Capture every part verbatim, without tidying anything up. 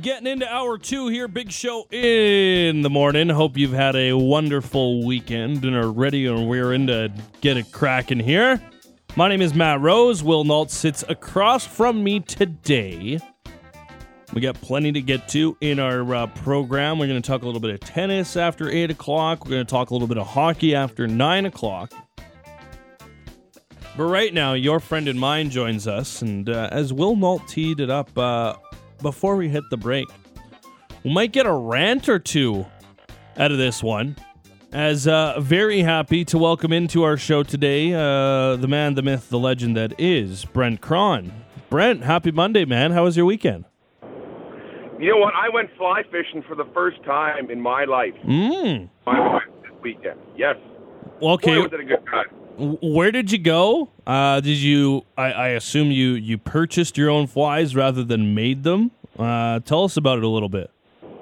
getting into hour two here. Big show in the morning. Hope you've had a wonderful weekend and are ready, and we're in to get it cracking here. My name is Matt Rose. Will Nault sits across from me today. We got plenty to get to in our uh, program. We're going to talk a little bit of tennis after eight o'clock. We're going to talk a little bit of hockey after nine o'clock. But right now, your friend and mine joins us, and uh, as Will Nault teed it up uh, before we hit the break, we might get a rant or two out of this one. As uh, very happy to welcome into our show today uh, the man, the myth, the legend that is Brent Cron. Brent, happy Monday, man. How was your weekend? You know what? I went fly fishing for the first time in my life. Mm. My wife this weekend. Yes. Well, okay. Boy, was it a good time. Where did you go? Uh, did you? I, I assume you, you purchased your own flies rather than made them. Uh, tell us about it a little bit.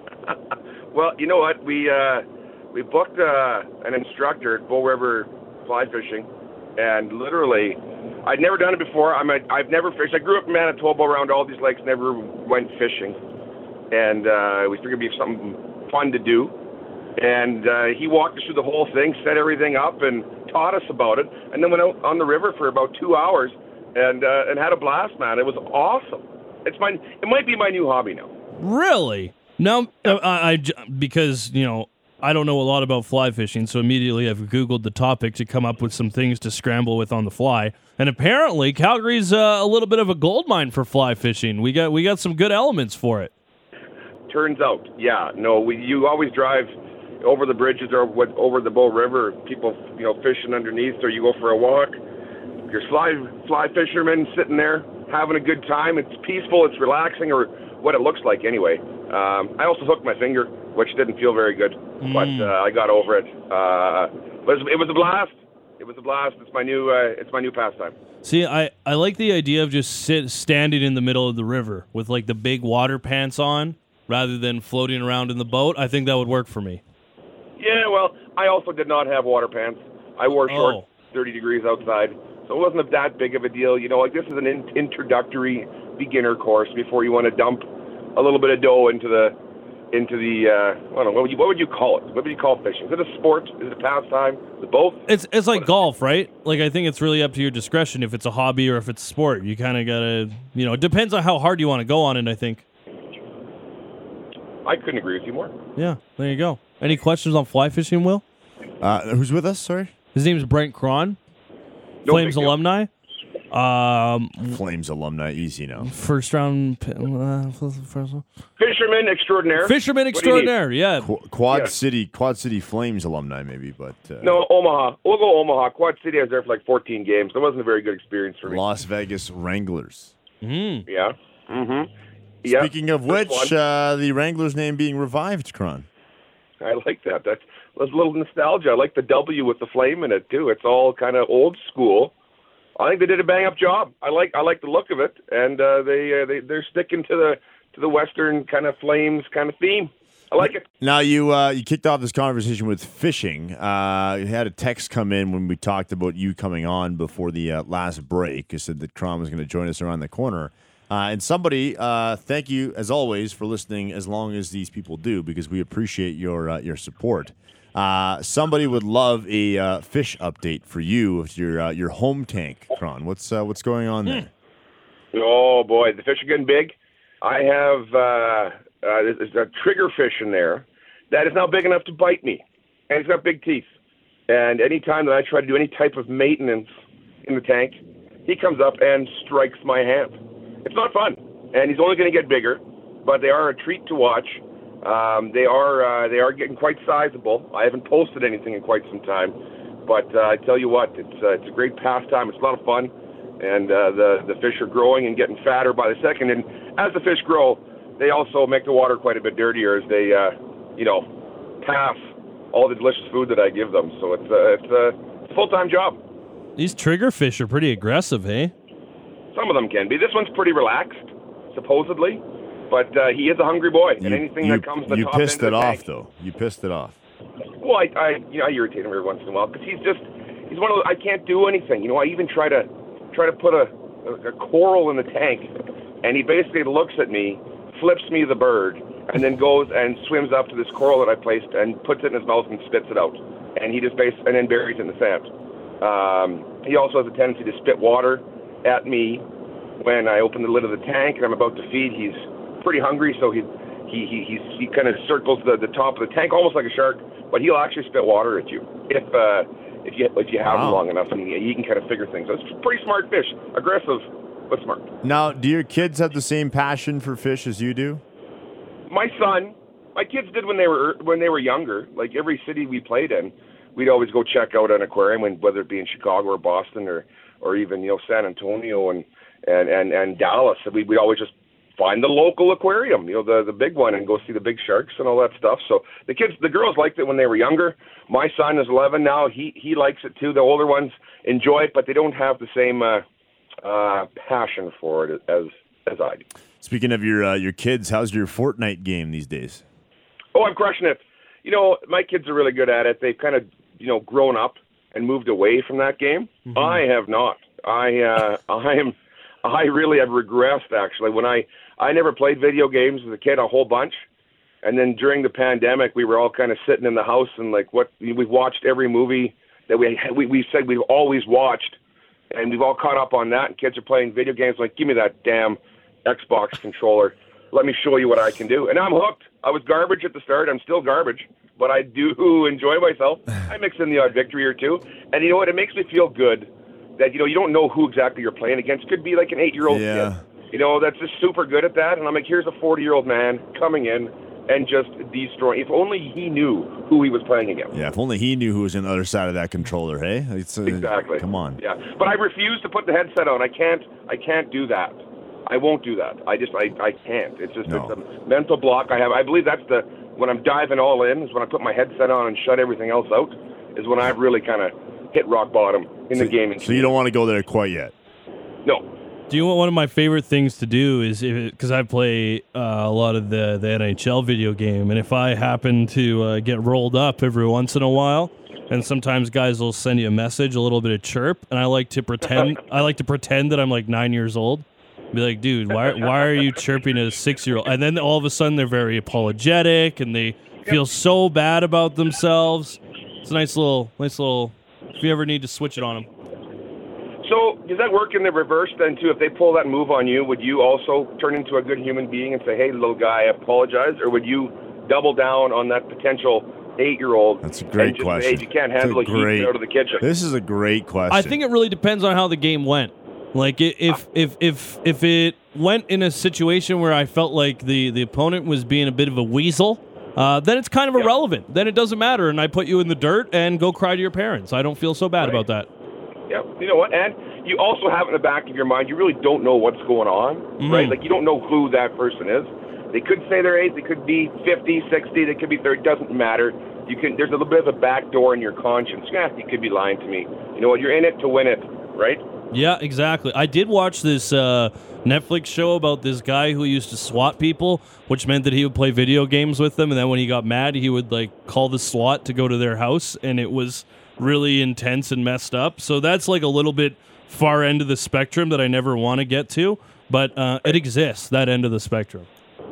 Well, you know what? We uh, we booked uh, an instructor at Bull River Fly Fishing, and literally, I'd never done it before. I'm a, I've never fished. I grew up in Manitoba around all these lakes. Never went fishing, and uh, we figured it'd be something fun to do. And uh, he walked us through the whole thing, set everything up, and taught us about it. And then went out on the river for about two hours and uh, and had a blast, man. It was awesome. It's my it might be my new hobby now. Really? Now, I, I because you know I don't know a lot about fly fishing, so immediately I've Googled the topic to come up with some things to scramble with on the fly. And apparently, Calgary's uh, a little bit of a gold mine for fly fishing. We got we got some good elements for it. Turns out, yeah. No, we you always drive over the bridges or what, over the Bull River, people, you know, fishing underneath, or you go for a walk. You're fly fly fishermen sitting there having a good time. It's peaceful, it's relaxing, or what it looks like anyway. Um, I also hooked my finger, which didn't feel very good, mm. but uh, I got over it. Uh, but it was a blast. It was a blast. It's my new uh, it's my new pastime. See, I, I like the idea of just sit standing in the middle of the river with like the big water pants on rather than floating around in the boat. I think that would work for me. Yeah, well, I also did not have water pants. I wore shorts, oh. thirty degrees outside, so it wasn't that big of a deal. You know, like this is an in- introductory beginner course before you want to dump a little bit of dough into the, into the. Uh, I don't know, what would you what would you call it? What would you call fishing? Is it a sport? Is it a pastime? Is it both? It's it's like what golf, right? Like I think it's really up to your discretion if it's a hobby or if it's a sport. You kind of gotta, you know, it depends on how hard you want to go on it. I think. I couldn't agree with you more. Yeah, there you go. Any questions on fly fishing, Will? Uh, who's with us? Sorry, his name is Brent Cron, no Flames alumni. Um, Flames alumni, easy now. First round, uh, first one. Fisherman extraordinaire. Fisherman extraordinaire, yeah. Qu- Quad Yeah. City, Quad City Flames alumni, maybe, but uh, No, Omaha. We'll go Omaha. Quad City. I was there for like fourteen games. That wasn't a very good experience for me. Las Vegas Wranglers. Mm. Yeah. Mm-hmm. Yeah. Speaking of That's which, one. uh, the Wranglers name being revived, Cron. I like that. That's, that's a little nostalgia. I like the W with the flame in it too. It's all kind of old school. I think they did a bang up job. I like I like the look of it, and uh, they uh, they they're sticking to the to the Western kind of flames kind of theme. I like it. Now you uh, you kicked off this conversation with fishing. Uh, you had a text come in when we talked about you coming on before the uh, last break. You said that Cron was going to join us around the corner. Uh, and somebody, uh, thank you as always for listening as long as these people do, because we appreciate your uh, your support. Uh, somebody would love a uh, fish update for you with your uh, your home tank, Cron. What's uh, what's going on there? Oh boy, the fish are getting big. I have uh, uh, there's a trigger fish in there that is now big enough to bite me, and it's got big teeth. And anytime that I try to do any type of maintenance in the tank, he comes up and strikes my hand. It's not fun, and he's only going to get bigger, but they are a treat to watch. Um, they are uh, they are getting quite sizable. I haven't posted anything in quite some time, but uh, I tell you what, it's uh, it's a great pastime. It's a lot of fun, and uh, the the fish are growing and getting fatter by the second. And as the fish grow, they also make the water quite a bit dirtier as they uh, you know pass all the delicious food that I give them. So it's uh, it's, uh, it's a full time job. These trigger fish are pretty aggressive, eh? Some of them can be. This one's pretty relaxed, supposedly, but uh, he is a hungry boy, and You, anything you, that comes the you top pissed end it of the off, tank- though. You pissed it off. Well, I, I, you know, I irritate him every once in a while because he's just, he's one of those, I can't do anything. You know, I even try to, try to put a, a, a coral in the tank, and he basically looks at me flips me the bird, and then goes and swims up to this coral that I placed and puts it in his mouth and spits it out. And he just based, and then buries it in the sand. Um, he also has a tendency to spit water at me when I open the lid of the tank and I'm about to feed. He's pretty hungry, so he he he he's, he kind of circles the, the top of the tank almost like a shark, but he'll actually spit water at you if uh, if you if you have Wow. him long enough, and he, he can kind of figure things out. It's a pretty smart fish, aggressive but smart. Now, do your kids have the same passion for fish as you do? My son, my kids did when they were when they were younger. Like every city we played in, we'd always go check out an aquarium, and whether it be in Chicago or Boston or or even you know San Antonio and and and, and Dallas. We we always just find the local aquarium, you know, the the big one, and go see the big sharks and all that stuff. So the kids, the girls liked it when they were younger. My son is eleven now. He he likes it too. The older ones enjoy it, but they don't have the same uh, uh, passion for it as as I do. Speaking of your uh, your kids, how's your Fortnite game these days? Oh, I'm crushing it. You know, my kids are really good at it. They've kind of, you know, grown up and moved away from that game. Mm-hmm. I have not. I uh, I am. I really have regressed, actually. When I, I never played video games as a kid, a whole bunch. And then during the pandemic, we were all kind of sitting in the house and like what we've watched every movie that we we we said we've always watched, and we've all caught up on that. And kids are playing video games like, give me that damn Xbox controller. Let me show you what I can do. And I'm hooked. I was garbage at the start. I'm still garbage, but I do enjoy myself. I mix in the odd victory or two, and you know what? It makes me feel good that, you know, you don't know who exactly you're playing against. Could be like an eight-year-old Yeah. kid, you know, that's just super good at that. And I'm like, here's a forty-year-old man coming in and just destroying. If only he knew who he was playing against. Yeah, if only he knew who was on the other side of that controller, hey? It's, uh, Exactly. Come on. Yeah, but I refuse to put the headset on. I can't. I can't do that. I won't do that. I just. I. I can't. It's just. No. It's a mental block I have. I believe that's the when I'm diving all in is when I put my headset on and shut everything else out. Is when I've really kind of hit rock bottom in so, the gaming. So you don't want to go there quite yet? No. Do you know what one of my favorite things to do is because I play uh, a lot of the, the N H L video game, and if I happen to uh, get rolled up every once in a while, and sometimes guys will send you a message, a little bit of chirp, and I like to pretend I like to pretend that I'm like nine years old. Be like, dude, why why are you chirping at a six year old? And then all of a sudden they're very apologetic and they feel so bad about themselves. It's a nice little nice little. If you ever need to switch it on them. So does that work in the reverse then too? If they pull that move on you, would you also turn into a good human being and say, "Hey, little guy, I apologize," or would you double down on that potential eight-year-old? That's a great and just question. Say, hey, you can't handle That's it. a Keep great- it out of the kitchen. This is a great question. I think it really depends on how the game went. Like i- if if if if it went in a situation where I felt like the, the opponent was being a bit of a weasel, uh, then it's kind of Yeah. irrelevant. Then it doesn't matter, and I put you in the dirt and go cry to your parents. I don't feel so bad Right. about that. Yeah, you know what? And you also have in the back of your mind, you really don't know what's going on, Mm-hmm. right? Like you don't know who that person is. They could say their age. They could be fifty, sixty. They could be thirty. It doesn't matter. You can. There's a little bit of a back door in your conscience. Yeah, you could be lying to me. You know what? You're in it to win it, right? Yeah, exactly. I did watch this uh, Netflix show about this guy who used to SWAT people, which meant that he would play video games with them, and then when he got mad, he would like call the SWAT to go to their house, and it was really intense and messed up. So that's like a little bit far end of the spectrum that I never want to get to, but uh, it exists, that end of the spectrum.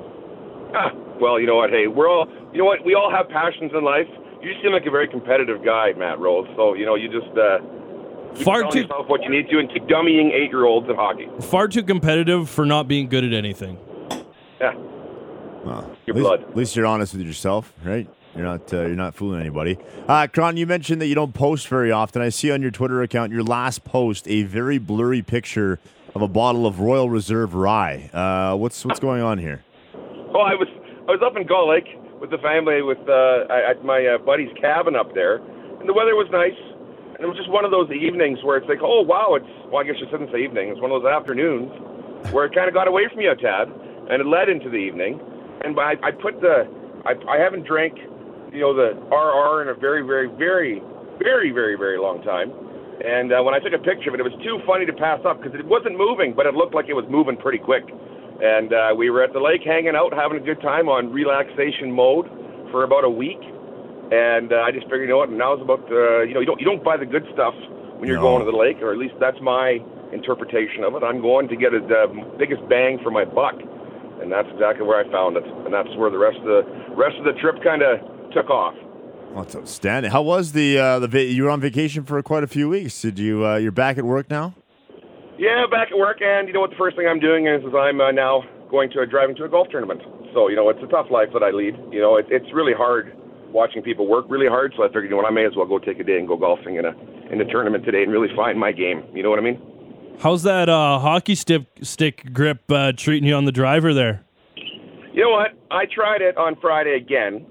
Ah, well, you know what? Hey, we're all. You know what? We all have passions in life. You seem like a very competitive guy, Matt Rose. So you know, you just. Uh, Keep Far telling too yourself what you need to and keep dummying eight-year-olds in hockey. far too competitive for not being good at anything. Yeah. Well, Your at least, blood. At least you're honest with yourself, right? You're not uh, you're not fooling anybody. Uh, Kron, you mentioned that you don't post very often. I see on your Twitter account your last post a very blurry picture of a bottle of Royal Reserve Rye. Uh, what's what's going on here? Oh, I was I was up in Gull Lake with the family with uh, at my uh, buddy's cabin up there, and the weather was nice. And it was just one of those evenings where it's like, oh wow, it's well, I guess you shouldn't say evening. It's one of those afternoons where it kind of got away from you a tad, and it led into the evening. And I, I put the I, I haven't drank, you know, the R R in a very, very, very, very, very, very long time. And uh, when I took a picture of it, it was too funny to pass up because it wasn't moving, but it looked like it was moving pretty quick. And uh, we were at the lake hanging out, having a good time on relaxation mode for about a week. And uh, I just figured, you know what? Now's about uh, you know you don't you don't buy the good stuff when you're No. going to the lake, or at least that's my interpretation of it. I'm going to get the uh, biggest bang for my buck. and that's exactly where I found it, and that's where the rest of the rest of the trip kind of took off. Well, that's outstanding. How was the uh, the va- you were on vacation for quite a few weeks? Did you uh, you're back at work now? Yeah, back at work, and you know what? The first thing I'm doing is, is I'm uh, now going to uh, driving to a golf tournament. So you know, it's a tough life that I lead. You know, it, it's really hard watching people work really hard. So I figured, you know what, I may as well go take a day and go golfing in a in a tournament today and really find my game. You know what I mean? How's that uh, hockey stick stick grip uh, treating you on the driver there? You know what? I tried it on Friday again,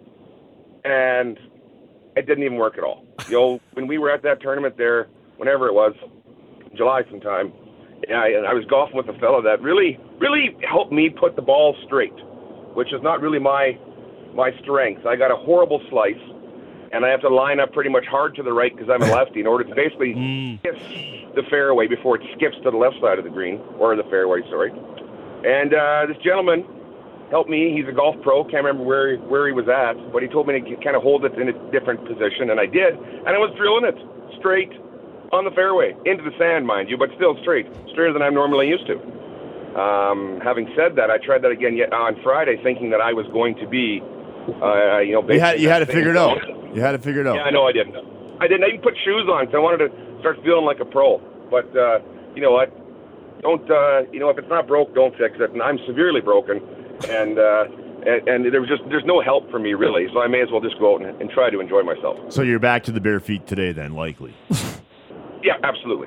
and it didn't even work at all. You know, when we were at that tournament there, whenever it was, July sometime, yeah, I, I was golfing with a fellow that really, really helped me put the ball straight, which is not really my my strength. I got a horrible slice, and I have to line up pretty much hard to the right because I'm a lefty in order to basically Mm. kiss the fairway before it skips to the left side of the green, or the fairway, sorry. And uh, this gentleman helped me. He's a golf pro. Can't remember where where he was at, but he told me to kind of hold it in a different position, and I did. And I was drilling it straight on the fairway, into the sand, mind you, but still straight, straighter than I'm normally used to. Um, having said that, I tried that again yet on Friday, thinking that I was going to be, uh, you know, You had you had to basically figure it out. You had to figure it out. Yeah, I know I didn't. I didn't. I even put shoes on because I wanted to start feeling like a pro. But uh, you know what? Don't uh, you know if it's not broke, don't fix it. And I'm severely broken, and uh, and, and there was just there's no help for me really. So I may as well just go out and, and try to enjoy myself. So you're back to the bare feet today, then, likely. Yeah, absolutely.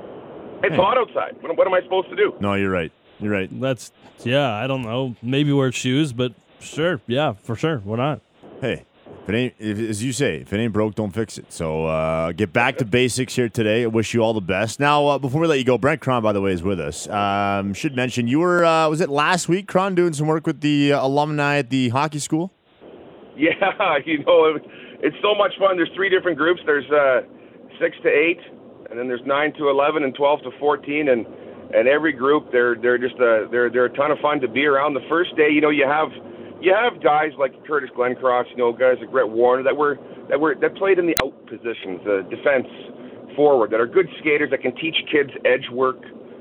It's Hey. hot outside. What, what am I supposed to do? No, you're right. You're right. That's yeah. I don't know. Maybe wear shoes, but sure, yeah, for sure. Why not? Hey, if it ain't, if, as you say, if it ain't broke, don't fix it. So uh, get back to basics here today. I wish you all the best. Now, uh, before we let you go, Brent Cron, by the way, is with us. Um, should mention you were uh, was it last week, Cron, doing some work with the uh, alumni at the hockey school? Yeah, you know, it, it's so much fun. There's three different groups. There's uh, six to eight, and then there's nine to eleven, and twelve to fourteen, and and every group they're they're just a they're they're a ton of fun to be around. The first day, you know, you have you have guys like Curtis Glencross, you know, guys like Brett Warner that were that were that played in the out positions, the defense forward, that are good skaters that can teach kids edge work,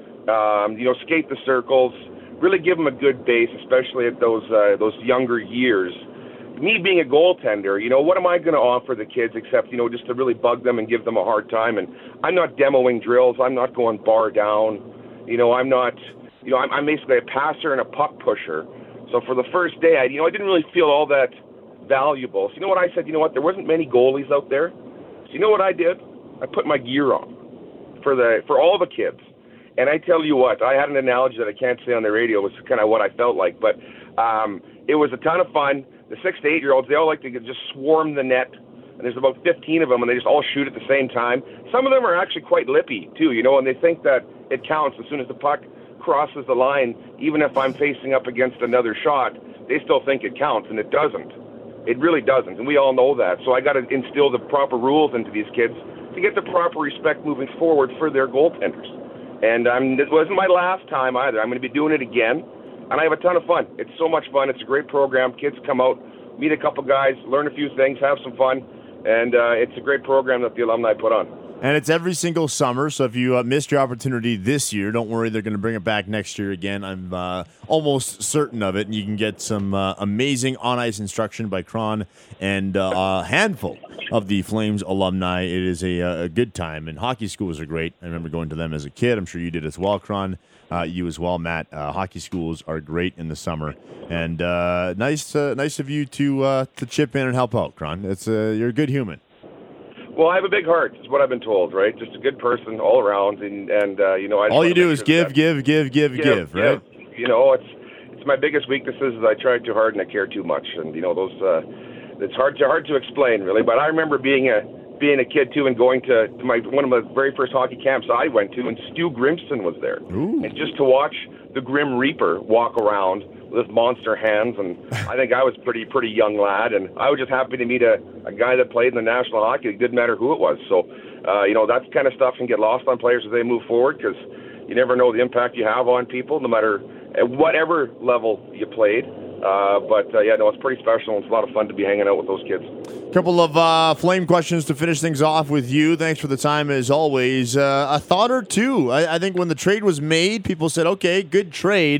um, you know, skate the circles, really give them a good base, especially at those uh, those younger years. Me being a goaltender, you know, what am I going to offer the kids except, you know, just to really bug them and give them a hard time? And I'm not demoing drills. I'm not going bar down. You know, I'm not, you know, I'm, I'm basically a passer and a puck pusher. So for the first day, I, you know, I didn't really feel all that valuable. So you know what I said? You know what? There wasn't many goalies out there. So you know what I did? I put my gear on for the for all the kids. And I tell you what, I had an analogy that I can't say on the radio. It was kind of what I felt like. But um, it was a ton of fun. The six to eight-year-olds, they all like to just swarm the net. And there's about fifteen of them, and they just all shoot at the same time. Some of them are actually quite lippy, too, you know, and they think that it counts as soon as the puck crosses the line. Even if I'm facing up against another shot, they still think it counts, and it doesn't. It really doesn't, and we all know that. So I got to instill the proper rules into these kids to get the proper respect moving forward for their goaltenders. And um, it wasn't my last time either. I'm going to be doing it again. And I have a ton of fun. It's so much fun. It's a great program. Kids come out, meet a couple guys, learn a few things, have some fun. And uh, it's a great program that the alumni put on. And it's every single summer, so if you uh, missed your opportunity this year, don't worry, they're going to bring it back next year again. I'm uh, almost certain of it, and you can get some uh, amazing on-ice instruction by Cron and uh, a handful of the Flames alumni. It is a, a good time, and hockey schools are great. I remember going to them as a kid. I'm sure you did as well, Cron. Uh, you as well, Matt. Uh, hockey schools are great in the summer, and uh, nice, uh, nice of you to uh, to chip in and help out, Cron. It's uh, you're a good human. Well, I have a big heart, is what I've been told, right? Just a good person all around, and, and uh, you know, I just All wanna you do make is sure give, that- give, give, give, give, right? give. You know, it's it's my biggest weaknesses is I try too hard and I care too much, and you know, those uh, it's hard to hard to explain really. But I remember being a being a kid too, and going to, to my one of my very first hockey camps I went to, and Stu Grimston was there, Ooh. and just to watch the Grim Reaper walk around with his monster hands, and I think I was pretty pretty young lad, and I was just happy to meet a, a guy that played in the National Hockey League. It didn't matter who it was. So, uh, you know, that kind of stuff can get lost on players as they move forward, because you never know the impact you have on people, no matter at whatever level you played. Uh, but, uh, yeah, no, it's pretty special, and it's a lot of fun to be hanging out with those kids. Couple of uh, Flame questions to finish things off with you. Thanks for the time, as always. Uh, a thought or two. I, I think when the trade was made, people said, okay, good trade.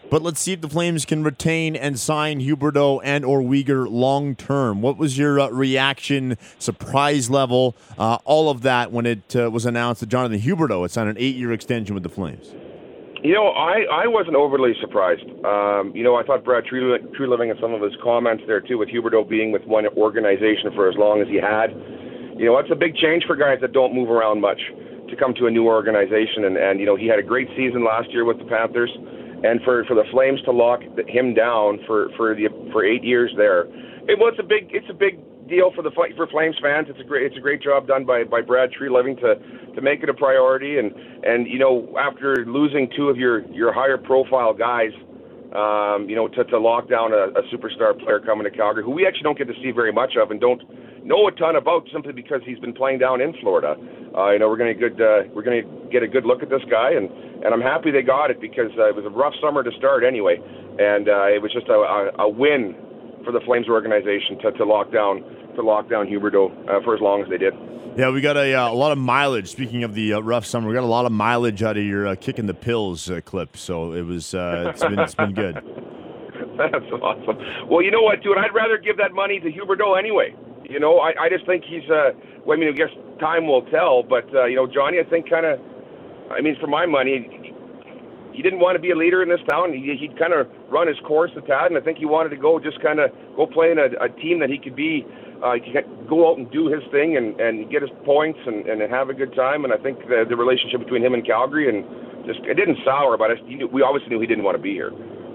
But let's see if the Flames can retain and sign Huberdeau and or Weegar long term. What was your uh, reaction, surprise level, uh, all of that when it uh, was announced that Jonathan Huberdeau had signed an eight-year extension with the Flames? You know, I, I wasn't overly surprised. Um, you know, I thought Brad True Living and some of his comments there, too, with Huberdeau being with one organization for as long as he had. You know, it's a big change for guys that don't move around much to come to a new organization. And, and you know, he had a great season last year with the Panthers. And for, for the Flames to lock him down for, for the for eight years there, it was a big it's a big deal for the for Flames fans. It's a great it's a great job done by, by Brad Treliving to, to make it a priority. And, and you know, after losing two of your, your higher profile guys, um, you know, to, to lock down a, a superstar player coming to Calgary, who we actually don't get to see very much of and don't know a ton about simply because he's been playing down in Florida. Uh, you know, we're going to good uh, we're going to get a good look at this guy, and, and I'm happy they got it because uh, it was a rough summer to start anyway, and uh, it was just a, a, a win for the Flames organization to, to lock down to lock down Huberdeau uh, for as long as they did. Yeah, we got a, uh, a lot of mileage. Speaking of the uh, rough summer, we got a lot of mileage out of your uh, kicking the pills uh, clip. So it was uh, it's been it's been good. That's awesome. Well, you know what, dude? I'd rather give that money to Huberdeau anyway. You know, I, I just think he's, uh, well, I mean, I guess time will tell, but, uh, you know, Johnny, I think kind of, I mean, for my money, he, he didn't want to be a leader in this town. He, he'd kind of run his course a tad, and I think he wanted to go just kind of go play in a, a team that he could be, uh, he could go out and do his thing and, and get his points and, and have a good time. And I think the, the relationship between him and Calgary, and just, it didn't sour, but I, we obviously knew he didn't want to be here.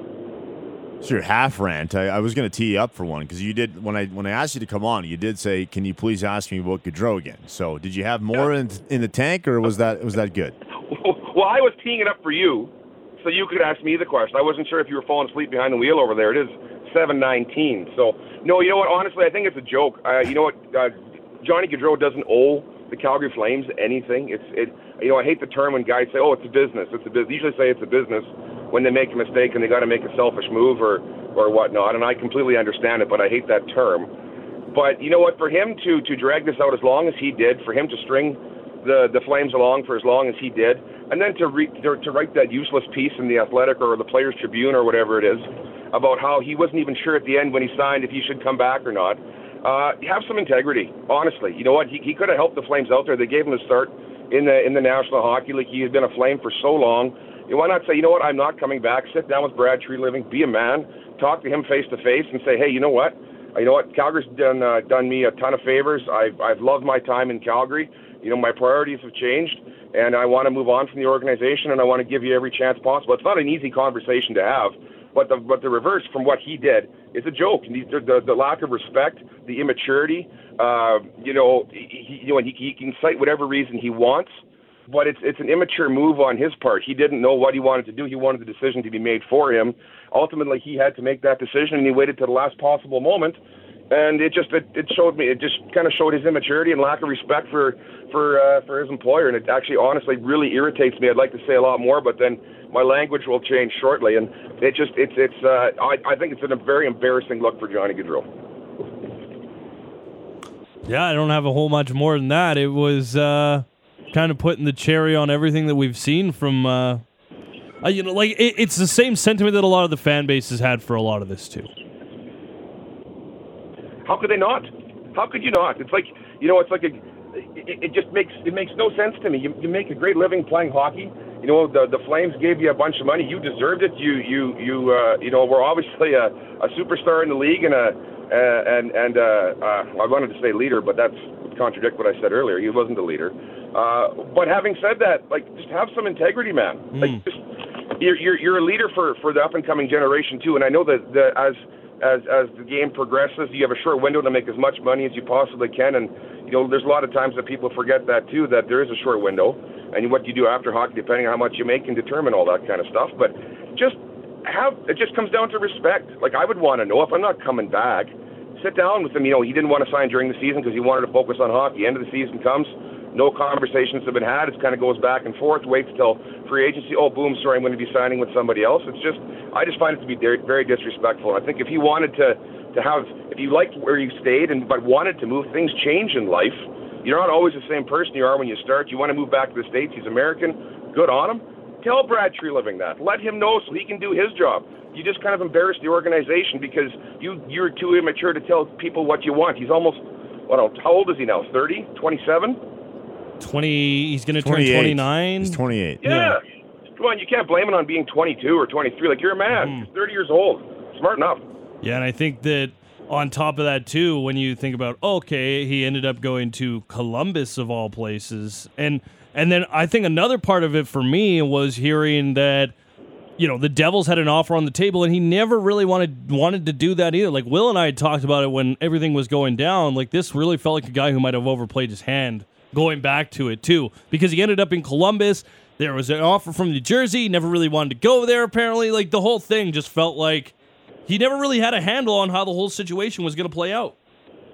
So your half rant, I, I was going to tee you up for one because you did when I when I asked you to come on, you did say, "Can you please ask me about Gaudreau again?" So did you have more in in the tank, or was that was that good? Well, I was teeing it up for you, so you could ask me the question. I wasn't sure if you were falling asleep behind the wheel over there. It is seven nineteen. So no, you know what? Honestly, I think it's a joke. Uh, you know what? Uh, Johnny Gaudreau doesn't owe the Calgary Flames anything. It's it. You know, I hate the term when guys say, "Oh, it's a business." It's a business. They usually say it's a business when they make a mistake and they got to make a selfish move or, or whatnot. And I completely understand it, but I hate that term. But you know what? For him to, to drag this out as long as he did, for him to string the, the Flames along for as long as he did, and then to, re, to, to write that useless piece in the Athletic or the Players Tribune or whatever it is about how he wasn't even sure at the end when he signed if he should come back or not. Uh, have some integrity, honestly. You know what? He, he could have helped the Flames out there. They gave him a start in the in the National Hockey League. He had been a Flame for so long. You why not say, you know what, I'm not coming back. Sit down with Brad Treliving, be a man, talk to him face to face, and say, hey, you know what, you know what, Calgary's done uh, done me a ton of favors. I've I've loved my time in Calgary. You know, my priorities have changed, and I want to move on from the organization, and I want to give you every chance possible. It's not an easy conversation to have, but the but the reverse from what he did is a joke. The the, the lack of respect, the immaturity. Uh, you know, he, you know, he, he can cite whatever reason he wants. But it's it's an immature move on his part. He didn't know what he wanted to do. He wanted the decision to be made for him. Ultimately, he had to make that decision, and he waited to the last possible moment. And it just it, it showed me it just kind of showed his immaturity and lack of respect for for uh, for his employer. And it actually, honestly, really irritates me. I'd like to say a lot more, but then my language will change shortly. And it just it's it's uh, I I think it's a very embarrassing look for Johnny Gaudreau. Yeah, I don't have a whole much more than that. It was. Uh... kind of putting the cherry on everything that we've seen from, uh, uh, you know, like it, it's the same sentiment that a lot of the fan base has had for a lot of this too. How could they not? How could you not? It's like, you know, it's like a, it, it just makes it makes no sense to me. You, you make a great living playing hockey. You know, the the Flames gave you a bunch of money. You deserved it. You you you uh, you know, we're obviously a, a superstar in the league and a uh, and and uh, uh, I wanted to say leader, but that's would contradict what I said earlier. He wasn't a leader. Uh, but having said that, like, just have some integrity, man. Mm. Like, just, you're, you're you're a leader for, for the up and coming generation too. And I know that the, as as as the game progresses, you have a short window to make as much money as you possibly can. And you know, there's a lot of times that people forget that too, that there is a short window, and what you do after hockey, depending on how much you make, can determine all that kind of stuff. But just have it just comes down to respect. Like, I would want to know if I'm not coming back, sit down with him. You know, he didn't want to sign during the season because he wanted to focus on hockey. End of the season comes. No conversations have been had. It kind of goes back and forth, waits till free agency. Oh, boom, sorry, I'm going to be signing with somebody else. It's just, I just find it to be very, very disrespectful. I think if he wanted to, to have, if you liked where you stayed and but wanted to move, things change in life. You're not always the same person you are when you start. You want to move back to the States. He's American. Good on him. Tell Brad Tree Living that. Let him know so he can do his job. You just kind of embarrass the organization because you, you're too immature to tell people what you want. He's almost, what else, how old is he now, thirty, twenty-seven? twenty, he's going to turn twenty-nine. He's twenty-eight. Yeah. yeah. Come on, you can't blame him on being twenty-two or twenty-three. Like, you're a man. Mm. He's thirty years old. Smart enough. Yeah, and I think that on top of that, too, when you think about, okay, he ended up going to Columbus of all places. And and then I think another part of it for me was hearing that, you know, the Devils had an offer on the table, and he never really wanted wanted to do that either. Like, Will and I had talked about it when everything was going down. Like, this really felt like a guy who might have overplayed his hand going back to it, too, because he ended up in Columbus. There was an offer from New Jersey. He never really wanted to go there, apparently. Like, the whole thing just felt like he never really had a handle on how the whole situation was going to play out.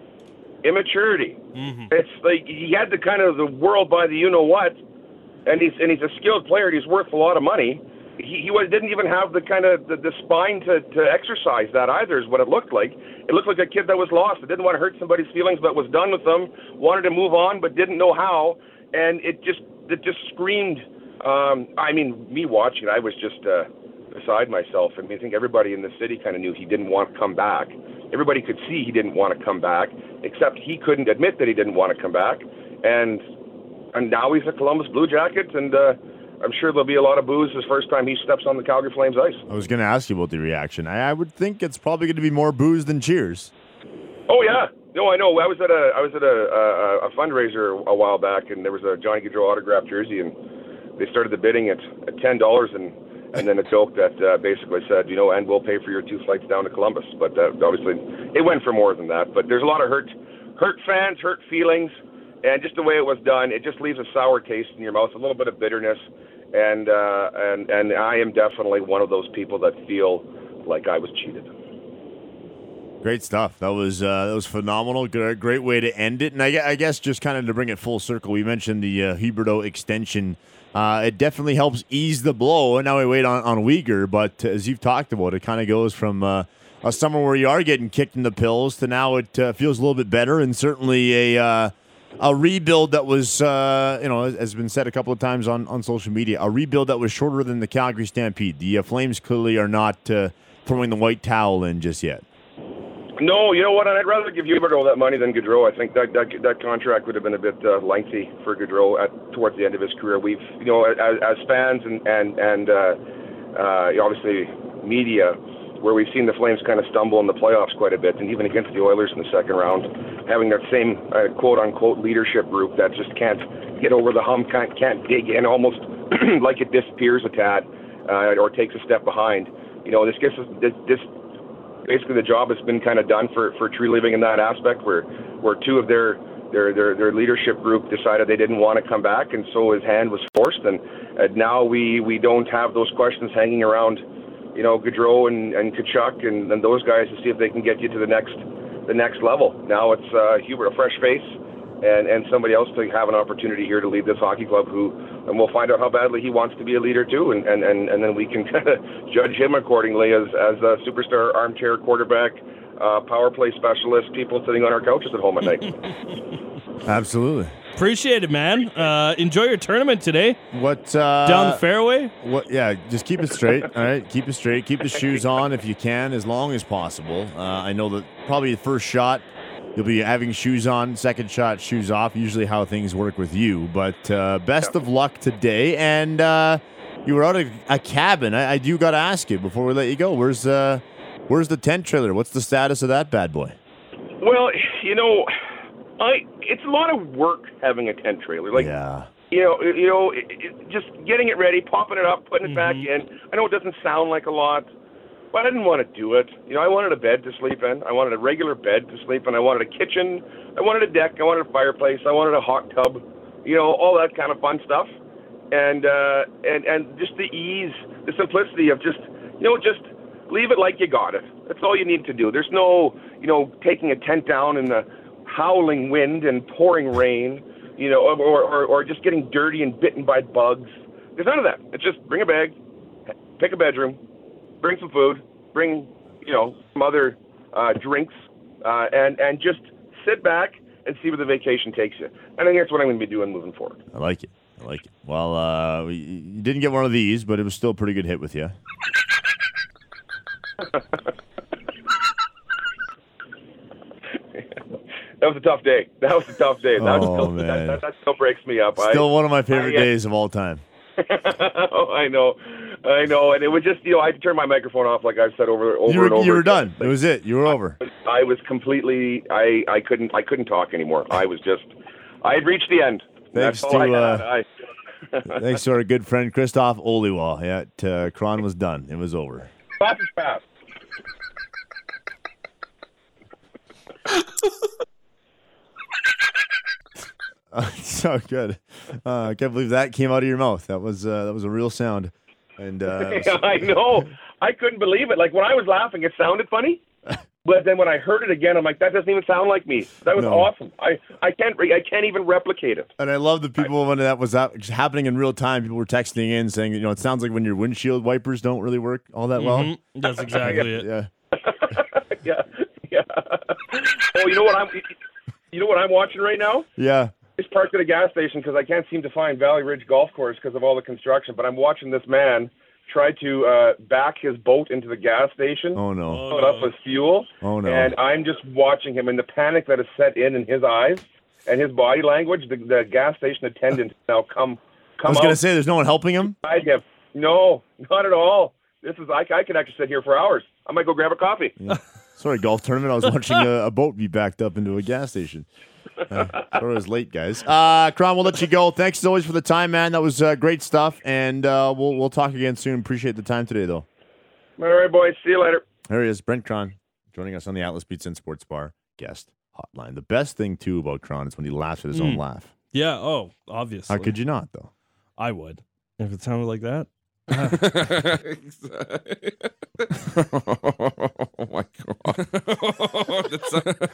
Immaturity. Mm-hmm. It's like he had the kind of the world by the you-know-what, and he's and he's a skilled player. He's worth a lot of money. He, he was, didn't even have the kind of the, the spine to, to exercise that either, is what it looked like. It looked like a kid that was lost. That didn't want to hurt somebody's feelings, but was done with them, wanted to move on, but didn't know how. And it just it just screamed. Um, I mean, me watching it, I was just uh, beside myself. I mean, I think everybody in the city kind of knew he didn't want to come back. Everybody could see he didn't want to come back, except he couldn't admit that he didn't want to come back. And and now he's a Columbus Blue Jacket, and uh, I'm sure there'll be a lot of boos his first time he steps on the Calgary Flames ice. I was going to ask you about the reaction. I, I would think it's probably going to be more boos than cheers. Oh yeah, no, I know. I was at a I was at a, a, a fundraiser a while back, and there was a Johnny Gaudreau autographed jersey, and they started the bidding at, at ten dollars, and and then a joke that uh, basically said, you know, and we'll pay for your two flights down to Columbus. But uh, obviously, it went for more than that. But there's a lot of hurt, hurt fans, hurt feelings, and just the way it was done, it just leaves a sour taste in your mouth, a little bit of bitterness. And uh, and and I am definitely one of those people that feel like I was cheated. Great stuff. That was uh, that was phenomenal. Good, great way to end it. And I, I guess just kind of to bring it full circle, we mentioned the uh, Huberdeau extension. Uh, it definitely helps ease the blow. And now we wait on, on Uyghur. But as you've talked about, it kind of goes from uh, a summer where you are getting kicked in the pills to now it uh, feels a little bit better, and certainly a uh, a rebuild that was, uh, you know, has been said a couple of times on, on social media, a rebuild that was shorter than the Calgary Stampede. The uh, Flames clearly are not uh, throwing the white towel in just yet. No, you know what? I'd rather give Huberdeau that money than Gaudreau. I think that that, that contract would have been a bit uh, lengthy for Gaudreau at towards the end of his career. We've, you know, as, as fans and and and uh, uh, obviously media, where we've seen the Flames kind of stumble in the playoffs quite a bit, and even against the Oilers in the second round, having that same uh, quote-unquote leadership group that just can't get over the hump, can't, can't dig in, almost like it disappears a tad uh, or takes a step behind. You know, this gets us, this, this basically the job has been kind of done for, for Tree Living in that aspect, where where two of their their their, their leadership group decided they didn't want to come back, and so his hand was forced, and, and now we, we don't have those questions hanging around, you know, Gaudreau and, and Tkachuk and, and those guys to see if they can get you to the next the next level. Now it's uh, Hubert, a fresh face, and, and somebody else to have an opportunity here to lead this hockey club, who, and we'll find out how badly he wants to be a leader too, and, and, and, and then we can kind of judge him accordingly as, as a superstar armchair quarterback, uh, power play specialist, people sitting on our couches at home at night. Absolutely. Appreciate it, man. Uh, enjoy your tournament today. What uh, down the fairway? What? Yeah, just keep it straight. All right, keep it straight. Keep the shoes on if you can, as long as possible. Uh, I know that probably the first shot you'll be having shoes on. Second shot, shoes off. Usually how things work with you. But uh, best of luck today. And uh, you were out of a cabin. I, I do got to ask you before we let you go. Where's uh, where's the tent trailer? What's the status of that bad boy? Well, you know, I it's a lot of work having a tent trailer. Like, yeah. you know, you know, it, it, just getting it ready, popping it up, putting it back in. I know it doesn't sound like a lot, but I didn't want to do it. You know, I wanted a bed to sleep in. I wanted a regular bed to sleep in. I wanted a kitchen. I wanted a deck. I wanted a fireplace. I wanted a hot tub. You know, all that kind of fun stuff. And uh, and and just the ease, the simplicity of just, you know, just leave it like you got it. That's all you need to do. There's no, you know, taking a tent down in the howling wind and pouring rain, you know, or, or, or just getting dirty and bitten by bugs. There's none of that. It's just bring a bag, pick a bedroom, bring some food, bring, you know, some other uh, drinks, uh, and, and just sit back and see where the vacation takes you. I think that's what I'm going to be doing moving forward. I like it. I like it. Well, uh, you didn't get one of these, but it was still a pretty good hit with you. That was a tough day. That was a tough day. That, Oh, was still, man. that, that, that still breaks me up. Still I, one of my favorite I, uh, days of all time. oh, I know, I know, and it was just you know I had to turn my microphone off like I've said over over You were, and over. you were again. done. It was it. You were over. I was completely. I, I couldn't. I couldn't talk anymore. I was just. I had reached the end. Thanks That's all to, I had. uh, I, Thanks to our good friend Christoph Oliwa. Yeah, uh, Kron was done. It was over. Fast is fast. Uh, so good. Uh, I can't believe that came out of your mouth. That was uh, that was a real sound. And uh, it was- I know. I couldn't believe it. Like when I was laughing, it sounded funny. But then when I heard it again, I'm like, that doesn't even sound like me. That was No. awesome. I, I can't re- I can't even replicate it. And I love the people when that was that happening in real time. People were texting in saying, you know, it sounds like when your windshield wipers don't really work all that well. Mhm. That's exactly it. Yeah. yeah, yeah. Oh, you know what I'm? You know what I'm watching right now? Yeah. Just parked at a gas station because I can't seem to find Valley Ridge Golf Course because of all the construction. But I'm watching this man try to uh, back his boat into the gas station. Oh no. Fill it up with fuel. Oh, no. And I'm just watching him, and the panic that has set in in his eyes and his body language. The, the gas station attendant now come I come was out gonna say there's no one helping him. beside him. No, not at all. This is I, I could actually sit here for hours. I might go grab a coffee. Sorry, golf tournament. I was watching a, a boat be backed up into a gas station. Uh, sorry, I was late, guys. Uh, Kron, we'll let you go. Thanks as always for the time, man. That was uh, great stuff, and uh, we'll we'll talk again soon. Appreciate the time today, though. All right, boys. See you later. There he is, Brent Kron, joining us on the Atlas Pizza and Sports Bar guest hotline. The best thing too about Kron is when he laughs at his own Mm. laugh. Yeah. Oh, obviously. How could you not, though? I would if it sounded like that. Oh my god! That's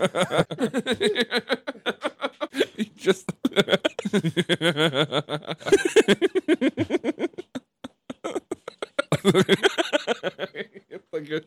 you just it's like a...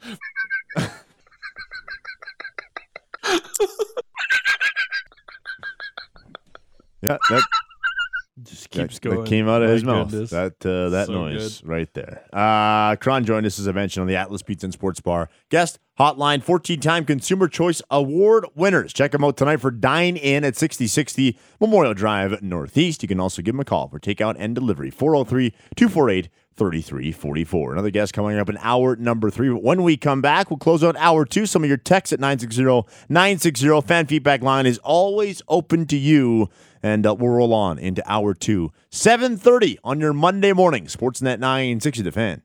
Yeah, that Just keeps that, going. that came out of My his mouth. goodness. That uh, that So noise right there. Uh, Kron joined us, as I mentioned, on the Atlas Pizza and Sports Bar guest hotline. fourteen-time Consumer Choice Award winners. Check them out tonight for Dine In at sixty sixty Memorial Drive Northeast. You can also give them a call for takeout and delivery. four oh three, two four eight, three three four four. Another guest coming up in hour number three. But when we come back, we'll close out hour two. Some of your texts at nine six zero, nine six zero. Fan feedback line is always open to you. And uh, we'll roll on into hour two. seven thirty on your Monday morning. Sportsnet nine sixty The Fan.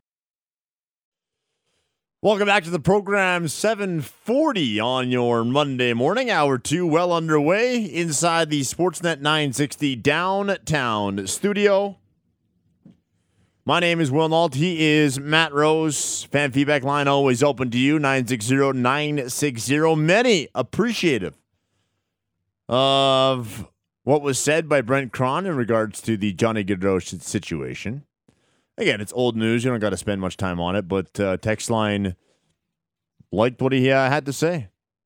Welcome back to the program. seven forty on your Monday morning. Hour two well underway inside the Sportsnet nine sixty downtown studio. My name is Will Nault. He is Matt Rose. Fan feedback line always open to you. nine six zero, nine six zero. Many appreciative of what was said by Brent Kron in regards to the Johnny Gaudreau situation. Again, it's old news. You don't got to spend much time on it, but uh, text line liked what he uh, had to say.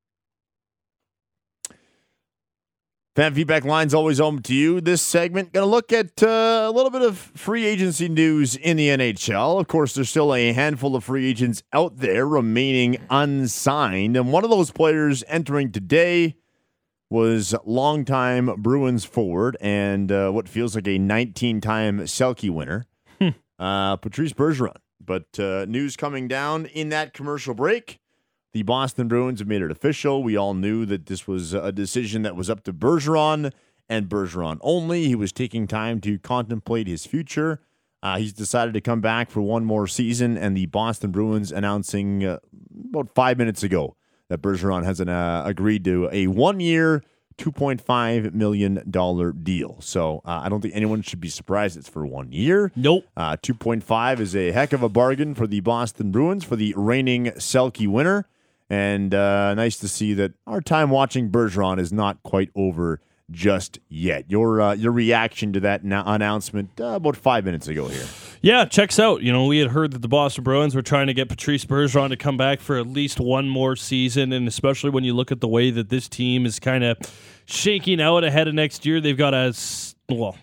Fan feedback line's always open to you. This segment, going to look at uh, a little bit of free agency news in the N H L. Of course, there's still a handful of free agents out there remaining unsigned, and one of those players entering today was longtime Bruins forward and uh, what feels like a nineteen-time Selke winner, uh, Patrice Bergeron. But uh, news coming down in that commercial break. The Boston Bruins have made it official. We all knew that this was a decision that was up to Bergeron and Bergeron only. He was taking time to contemplate his future. Uh, he's decided to come back for one more season, and the Boston Bruins announcing uh, about five minutes ago that Bergeron has an, uh, agreed to a one-year, two point five million dollars deal. So uh, I don't think anyone should be surprised it's for one year. Nope. Uh, two point five is a heck of a bargain for the Boston Bruins, for the reigning Selke winner. And uh, nice to see that our time watching Bergeron is not quite over just yet. Your uh, your reaction to that na- announcement uh, about five minutes ago here. Yeah, checks out. You know, we had heard that the Boston Bruins were trying to get Patrice Bergeron to come back for at least one more season, and especially when you look at the way that this team is kind of shaking out ahead of next year, they've got a well,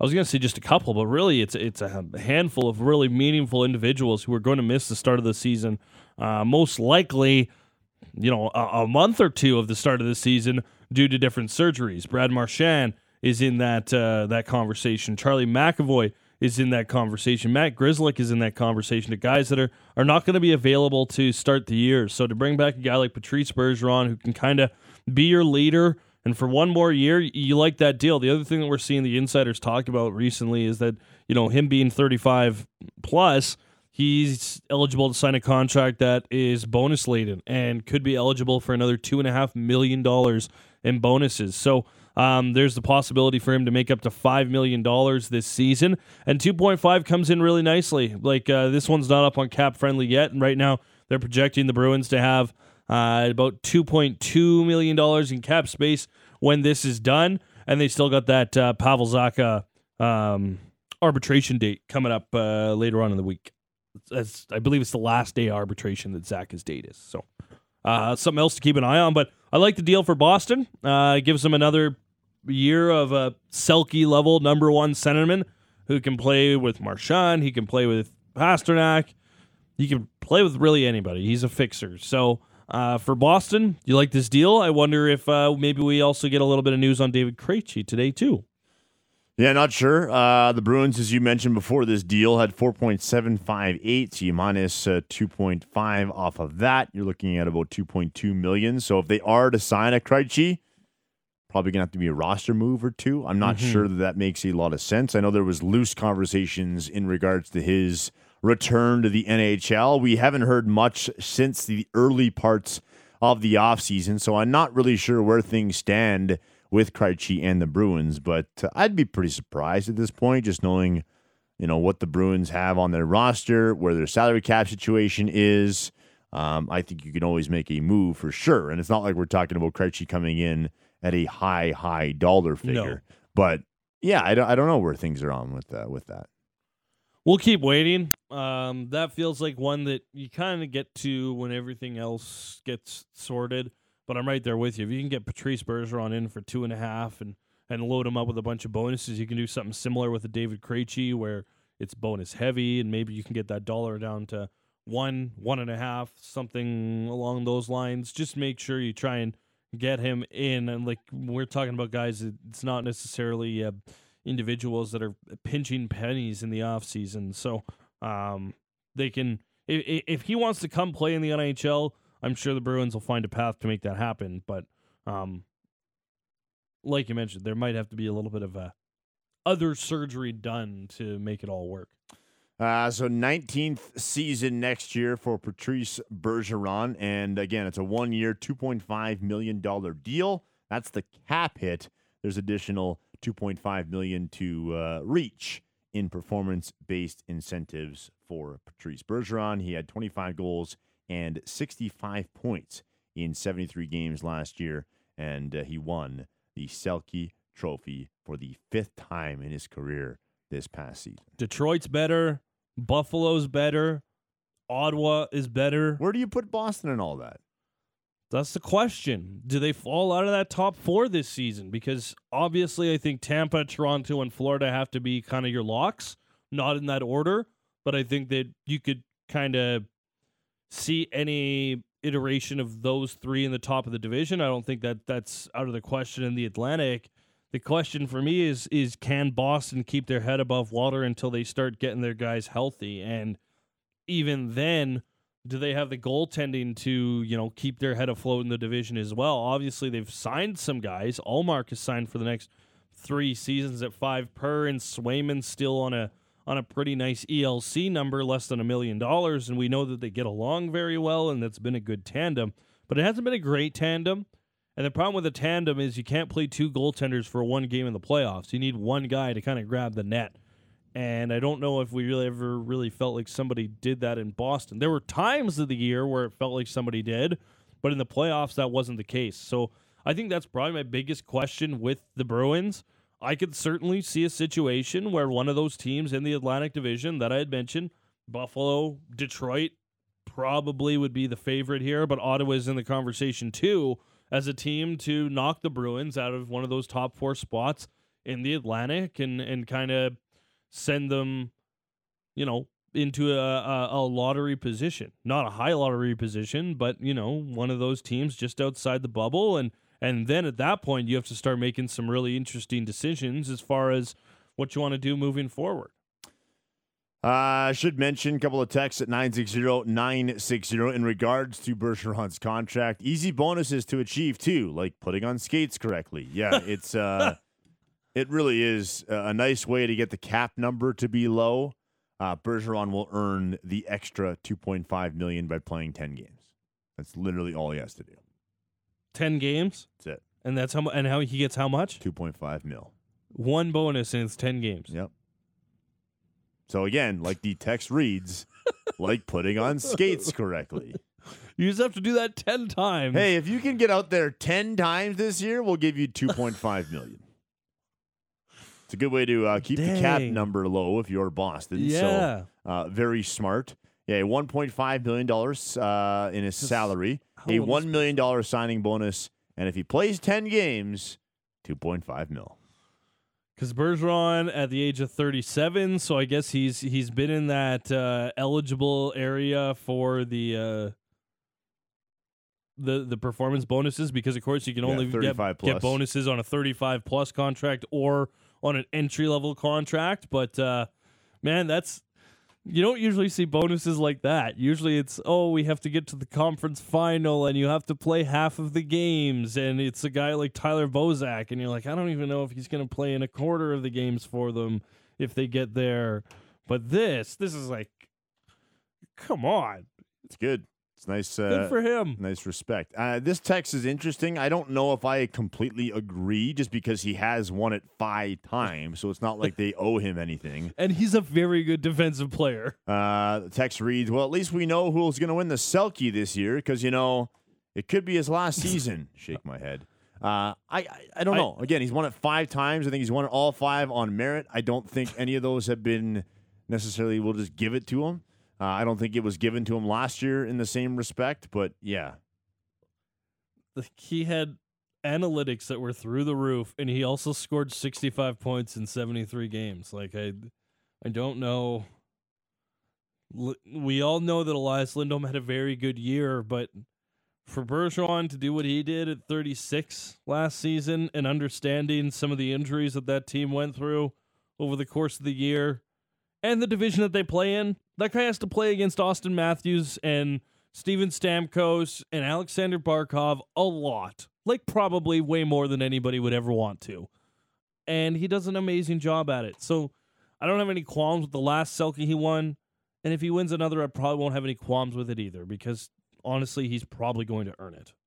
I was going to say just a couple, but really it's it's a handful of really meaningful individuals who are going to miss the start of the season. Uh, most likely, you know, a, a month or two of the start of the season due to different surgeries. Brad Marchand is in that uh, that conversation. Charlie McAvoy is in that conversation. Matt Grzelcyk is in that conversation. The guys that are, are not going to be available to start the year. So to bring back a guy like Patrice Bergeron who can kind of be your leader, and for one more year, you like that deal. The other thing that we're seeing the insiders talk about recently is that, you know, him being thirty-five plus, he's eligible to sign a contract that is bonus laden and could be eligible for another two and a half million dollars in bonuses. So um, there's the possibility for him to make up to five million dollars this season, and two point five comes in really nicely. Like uh, this one's not up on cap friendly yet, and right now they're projecting the Bruins to have uh, about two point two million dollars in cap space when this is done, and they still got that uh, Pavel Zacha um, arbitration date coming up uh, later on in the week. That's, I believe it's the last day arbitration that Zacha's date is. So uh, something else to keep an eye on. But I like the deal for Boston. Uh, it gives them another year of a Selke level number one centerman who can play with Marchand. He can play with Pasternak. He can play with really anybody. He's a fixer. So uh, for Boston, you like this deal? I wonder if uh, maybe we also get a little bit of news on David Krejci today too. Yeah, not sure. Uh, the Bruins, as you mentioned before this deal, had four point seven five eight. So you minus uh, two point five off of that. You're looking at about two point two million dollars. So if they are to sign a Krejci, probably going to have to be a roster move or two. I'm not Mm-hmm. sure that that makes a lot of sense. I know there was loose conversations in regards to his return to the N H L. We haven't heard much since the early parts of the offseason, so I'm not really sure where things stand with Krejci and the Bruins, but uh, I'd be pretty surprised at this point, just knowing, you know, what the Bruins have on their roster, where their salary cap situation is. Um, I think you can always make a move for sure, and it's not like we're talking about Krejci coming in at a high, high dollar figure. No. But yeah, I don't, I don't know where things are on with uh, with that. We'll keep waiting. Um, that feels like one that you kind of get to when everything else gets sorted. But I'm right there with you. If you can get Patrice Bergeron in for two and a half and, and load him up with a bunch of bonuses, you can do something similar with the David Krejci where it's bonus heavy, and maybe you can get that dollar down to one, one and a half, something along those lines. Just make sure you try and get him in. And like we're talking about guys, it's not necessarily uh, individuals that are pinching pennies in the off season. So um, they can, if, if he wants to come play in the N H L, I'm sure the Bruins will find a path to make that happen. But um, like you mentioned, there might have to be a little bit of a other surgery done to make it all work. Uh, so nineteenth season next year for Patrice Bergeron. And again, it's a one-year, two point five million dollars deal. That's the cap hit. There's additional two point five million dollars to uh, reach in performance-based incentives for Patrice Bergeron. He had twenty-five goals and sixty-five points in seventy-three games last year, and uh, he won the Selke Trophy for the fifth time in his career this past season. Detroit's better. Buffalo's better. Ottawa is better. Where do you put Boston in all that? That's the question. Do they fall out of that top four this season? Because obviously I think Tampa, Toronto, and Florida have to be kind of your locks. Not in that order, but I think that you could kind of see any iteration of those three in the top of the division. I don't think that that's out of the question in the Atlantic. The question for me is, is can Boston keep their head above water until they start getting their guys healthy? And even then, do they have the goaltending to, you know, keep their head afloat in the division as well? Obviously, they've signed some guys. Allmark is signed for the next three seasons at five per, and Swayman's still on a on a pretty nice E L C number, less than a million dollars, and we know that they get along very well, and that's been a good tandem. But it hasn't been a great tandem, and the problem with a tandem is you can't play two goaltenders for one game in the playoffs. You need one guy to kind of grab the net, and I don't know if we really ever really felt like somebody did that in Boston. There were times of the year where it felt like somebody did, but in the playoffs, that wasn't the case. So I think that's probably my biggest question with the Bruins. I could certainly see a situation where one of those teams in the Atlantic Division that I had mentioned, Buffalo, Detroit, probably would be the favorite here, but Ottawa is in the conversation too as a team to knock the Bruins out of one of those top four spots in the Atlantic and, and kind of send them, you know, into a, a, a lottery position. Not a high lottery position, but, you know, one of those teams just outside the bubble. And, and then at that point, you have to start making some really interesting decisions as far as what you want to do moving forward. Uh, I should mention a couple of texts at nine six zero nine six zero in regards to Bergeron's contract. Easy bonuses to achieve, too, like putting on skates correctly. Yeah, it's uh, it really is a nice way to get the cap number to be low. Uh, Bergeron will earn the extra two point five million dollars by playing ten games. That's literally all he has to do. ten games? That's it. And that's how mu- and how he gets how much? two point five mil. One bonus and it's ten games. Yep. So again, like the text reads, like putting on skates correctly. You just have to do that ten times. Hey, if you can get out there ten times this year, we'll give you two point five million dollars. It's a good way to uh, keep Dang. the cap number low if you're Boston. Yeah. So uh, very smart. Yeah, one point five million dollars uh, in his salary, a will one this million dollars signing bonus, and if he plays ten games, two point five mil. Because Bergeron at the age of thirty-seven, so I guess he's he's been in that uh, eligible area for the uh, the the performance bonuses. Because of course you can Yeah, only get, thirty-five get plus. bonuses on a thirty-five plus contract or on an entry level contract. But uh, man, that's you don't usually see bonuses like that. Usually it's oh we have to get to the conference final and you have to play half of the games, and it's a guy like Tyler Bozak, and you're like I don't even know if he's going to play in a quarter of the games for them if they get there. But this this is like, come on, It's good. It's nice. Uh, good for him. Nice respect. Uh, this text is interesting. I don't know if I completely agree just because he has won it five times, so it's not like they owe him anything. And he's a very good defensive player. Uh, the text reads, well, at least we know who's going to win the Selke this year because, you know, it could be his last season. Shake my head. Uh, I, I I don't know. Again, he's won it five times. I think he's won it all five on merit. I don't think any of those have been necessarily, we'll just give it to him. Uh, I don't think it was given to him last year in the same respect, but yeah. He had analytics that were through the roof, and he also scored sixty-five points in seventy-three games. Like I, I don't know. L- We all know that Elias Lindholm had a very good year, but for Bergeron to do what he did at thirty-six last season and understanding some of the injuries that that team went through over the course of the year and the division that they play in, that guy has to play against Austin Matthews and Steven Stamkos and Alexander Barkov a lot. Like probably way more than anybody would ever want to. And he does an amazing job at it. So I don't have any qualms with the last Selke he won. And if he wins another, I probably won't have any qualms with it either because honestly, he's probably going to earn it.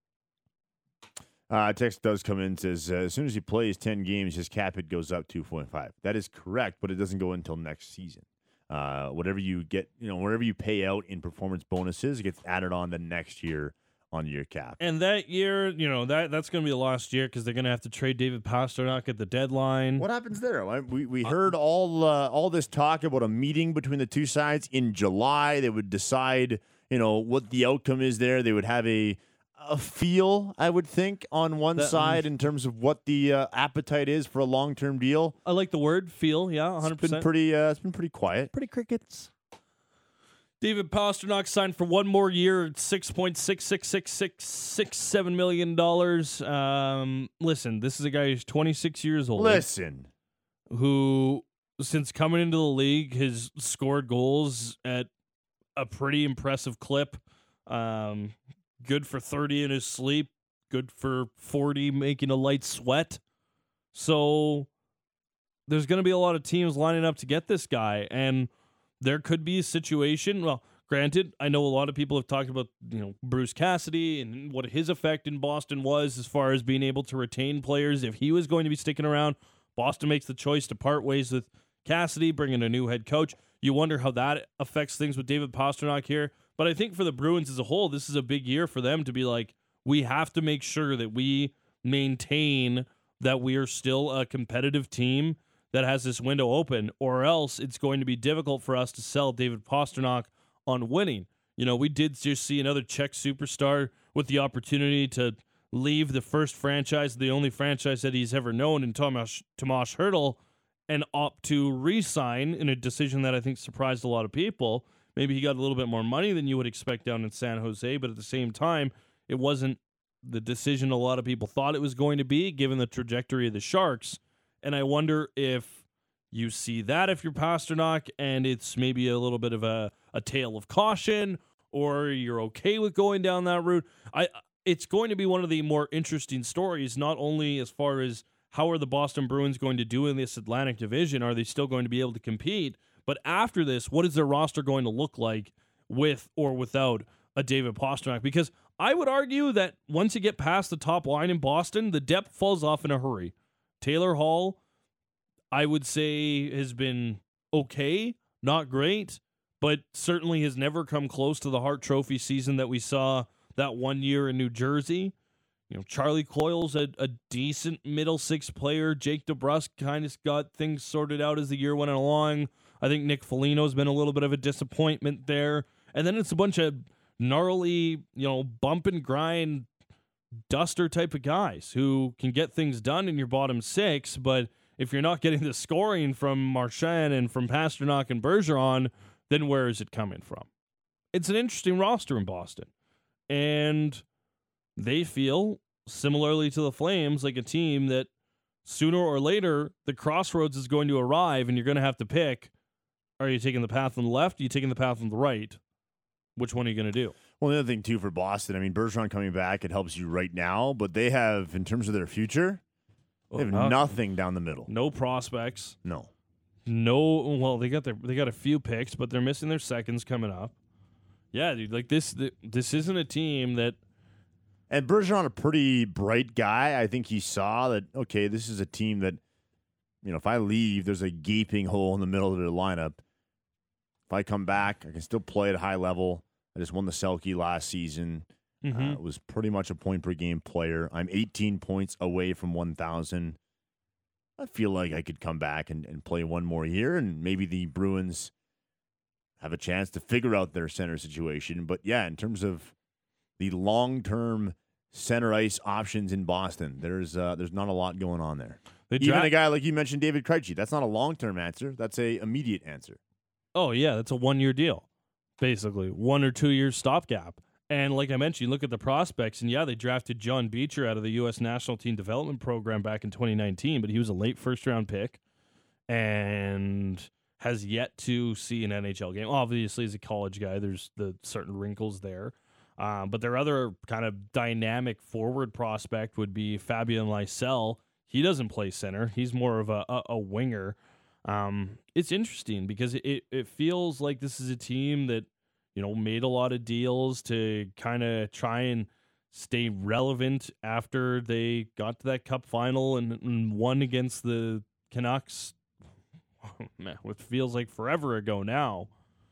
Uh, text does come in, says, uh, as soon as he plays ten games, his cap hit goes up two point five. That is correct, but it doesn't go until next season. Uh, whatever you get, you know, whatever you pay out in performance bonuses, it gets added on the next year on your cap. And that year, you know, that that's going to be the last year because they're going to have to trade David Pastrnak at the deadline. What happens there? We we heard all uh, all this talk about a meeting between the two sides in July. They would decide, you know, what the outcome is there. They would have a a feel, I would think, on one That- side in terms of what the uh, appetite is for a long term deal. I like the word feel, yeah, one hundred It's been percent. pretty. Uh, it's been pretty quiet. Pretty crickets. David Pastrnak signed for one more year at six point six six six six six seven million dollars. Um, listen, this is a guy who's twenty-six years old. Listen, Who, since coming into the league, has scored goals at a pretty impressive clip. Um, good for thirty in his sleep. Good for forty, making a light sweat. So there's going to be a lot of teams lining up to get this guy, and there could be a situation. Well, granted, I know a lot of people have talked about, you know, Bruce Cassidy and what his effect in Boston was as far as being able to retain players. If he was going to be sticking around, Boston makes the choice to part ways with Cassidy, bring in a new head coach. You wonder how that affects things with David Pastrnak here. But I think for the Bruins as a whole, this is a big year for them to be like, we have to make sure that we maintain that we are still a competitive team that has this window open, or else it's going to be difficult for us to sell David Pastrnak on winning. You know, we did just see another Czech superstar with the opportunity to leave the first franchise, the only franchise that he's ever known in Tomas, Tomas Hertl, and opt to re-sign in a decision that I think surprised a lot of people. Maybe he got a little bit more money than you would expect down in San Jose, but at the same time, it wasn't the decision a lot of people thought it was going to be, given the trajectory of the Sharks. And I wonder if you see that if you're Pasternak, and it's maybe a little bit of a, a tale of caution, or you're okay with going down that route. I It's going to be one of the more interesting stories, not only as far as how are the Boston Bruins going to do in this Atlantic Division, are they still going to be able to compete, but after this, what is their roster going to look like with or without a David Pasternak? Because I would argue that once you get past the top line in Boston, the depth falls off in a hurry. Taylor Hall, I would say, has been okay, not great, but certainly has never come close to the Hart Trophy season that we saw that one year in New Jersey. You know, Charlie Coyle's a, a decent middle six player. Jake DeBrusk kind of got things sorted out as the year went along. I think Nick Foligno's been a little bit of a disappointment there. And then it's a bunch of gnarly, you know, bump and grind duster type of guys who can get things done in your bottom six. But if you're not getting the scoring from Marchand and from Pasternak and Bergeron, then where is it coming from? It's an interesting roster in Boston. And they feel, similarly to the Flames, like a team that sooner or later the crossroads is going to arrive and you're going to have to pick. Are you taking the path on the left? Are you taking the path on the right? Which one are you going to do? Well, the other thing, too, for Boston, I mean, Bergeron coming back, it helps you right now, but they have, in terms of their future, they have uh, nothing down the middle. No prospects. No. No, well, they got their they got a few picks, but they're missing their seconds coming up. Yeah, dude, like this, this isn't a team that. And Bergeron, a pretty bright guy. I think he saw that, okay, this is a team that, you know, if I leave, there's a gaping hole in the middle of their lineup. If I come back, I can still play at a high level. I just won the Selke last season. Mm-hmm. Uh, was pretty much a point per game player. I'm eighteen points away from one thousand. I feel like I could come back and, and play one more year, and maybe the Bruins have a chance to figure out their center situation. But, yeah, in terms of the long-term center ice options in Boston, there's uh, there's not a lot going on there. They Even dra- a guy like you mentioned, David Krejci, that's not a long-term answer. That's a immediate answer. Oh, yeah, that's a one-year deal, basically. One or two-year stopgap. And like I mentioned, you look at the prospects, and yeah, they drafted John Beecher out of the U S National Team Development Program back in twenty nineteen, but he was a late first-round pick and has yet to see an N H L game. Obviously, as a college guy, there's the certain wrinkles there. Um, but their other kind of dynamic forward prospect would be Fabian Lysell. He doesn't play center. He's more of a, a, a winger. Um, it's interesting because it, it feels like this is a team that, you know, made a lot of deals to kind of try and stay relevant after they got to that cup final and, and won against the Canucks. Man, what feels like forever ago now.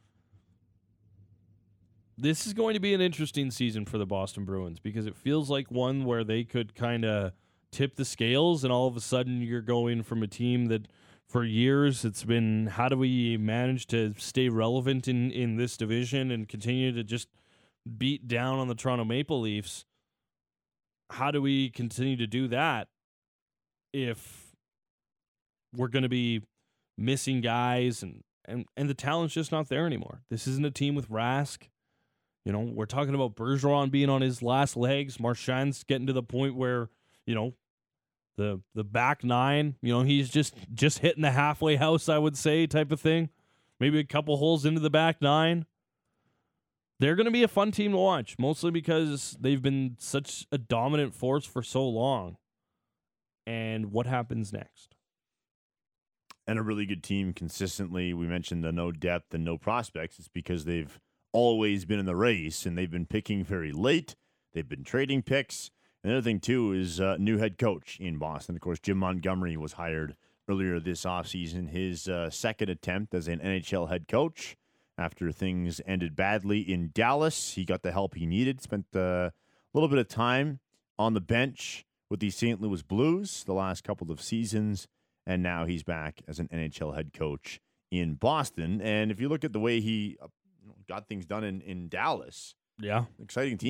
This is going to be an interesting season for the Boston Bruins because it feels like one where they could kind of tip the scales, and all of a sudden you're going from a team that for years it's been, how do we manage to stay relevant in, in this division and continue to just beat down on the Toronto Maple Leafs? How do we continue to do that if we're going to be missing guys and, and, and the talent's just not there anymore? This isn't a team with Rask. You know, we're talking about Bergeron being on his last legs. Marchand's getting to the point where, you know, the the back nine, you know, he's just just hitting the halfway house, I would say, type of thing. Maybe a couple holes into the back nine. They're going to be a fun team to watch, mostly because they've been such a dominant force for so long. And what happens next? And a really good team consistently. We mentioned the no depth and no prospects. It's because they've always been in the race, and they've been picking very late. They've been trading picks. Another thing, too, is uh, new head coach in Boston. Of course, Jim Montgomery was hired earlier this offseason, his uh, second attempt as an N H L head coach. After things ended badly in Dallas, he got the help he needed, spent uh, a little bit of time on the bench with the Saint Louis Blues the last couple of seasons, and now he's back as an N H L head coach in Boston. And if you look at the way he got things done in, in Dallas, yeah, exciting team.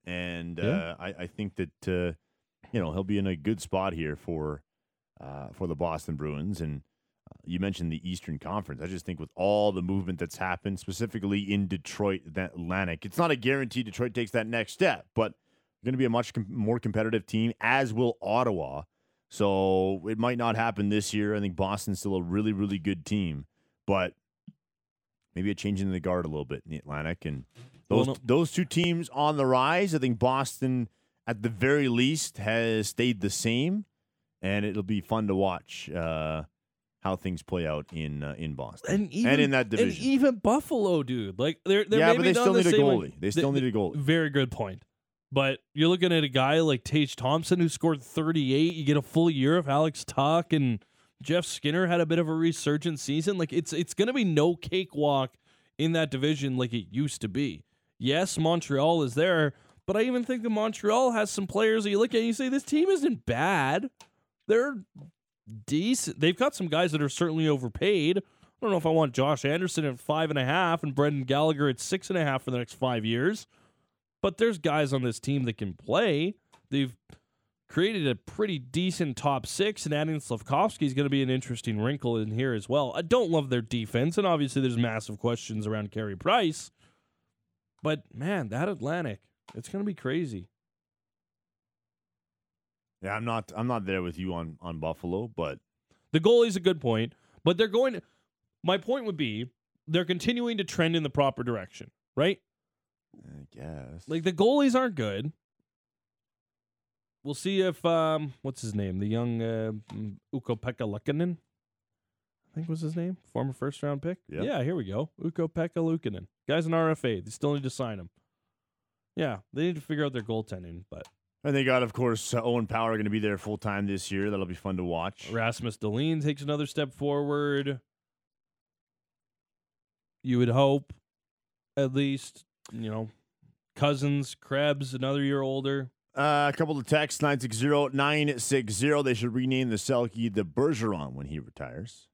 and Yeah. uh, I, I think that uh, you know he'll be in a good spot here for uh, for the Boston Bruins. And uh, you mentioned the Eastern Conference. I just think with all the movement that's happened, specifically in Detroit, that Atlantic, it's not a guarantee Detroit takes that next step, but going to be a much com- more competitive team, as will Ottawa. So it might not happen this year. I think Boston's still a really, really good team, but maybe a change in the guard a little bit in the Atlantic. And those Well, no- those two teams on the rise. I think Boston, at the very least, has stayed the same, and it'll be fun to watch uh, how things play out in uh, in Boston And even in that and division. even Buffalo, dude. Like they're they're Yeah, maybe but they not still the need a same goalie. way- They still need a goalie. Very good point. But you're looking at a guy like Tage Thompson who scored thirty-eight. You get a full year of Alex Tuck, and Jeff Skinner had a bit of a resurgent season. Like it's it's going to be no cakewalk in that division like it used to be. Yes, Montreal is there, but I even think that Montreal has some players that you look at and you say this team isn't bad. They're decent. They've got some guys that are certainly overpaid. I don't know if I want Josh Anderson at five and a half and Brendan Gallagher at six and a half for the next five years. But there's guys on this team that can play. They've created a pretty decent top six, and adding Slavkovsky is going to be an interesting wrinkle in here as well. I don't love their defense, and obviously there's massive questions around Carey Price. But, man, that Atlantic, it's going to be crazy. Yeah, I'm not I'm not there with you on, on Buffalo, but The goalie's a good point, but they're going to, my point would be they're continuing to trend in the proper direction, right? I guess. Like, the goalies aren't good. We'll see if, um, what's his name? The young uh, Ukko-Pekka Luukkonen, I think was his name. Former first-round pick. Yep. Yeah, here we go. Ukko-Pekka Luukkonen. Guy's an R F A. They still need to sign him. Yeah, they need to figure out their goaltending, but And they got, of course, uh, Owen Power going to be there full time this year. That'll be fun to watch. Rasmus Dahlin takes another step forward. You would hope, at least, you know, Cousins, Krebs, another year older. Uh, a couple of texts, nine six zero, nine six zero. They should rename the Selkie the Bergeron when he retires.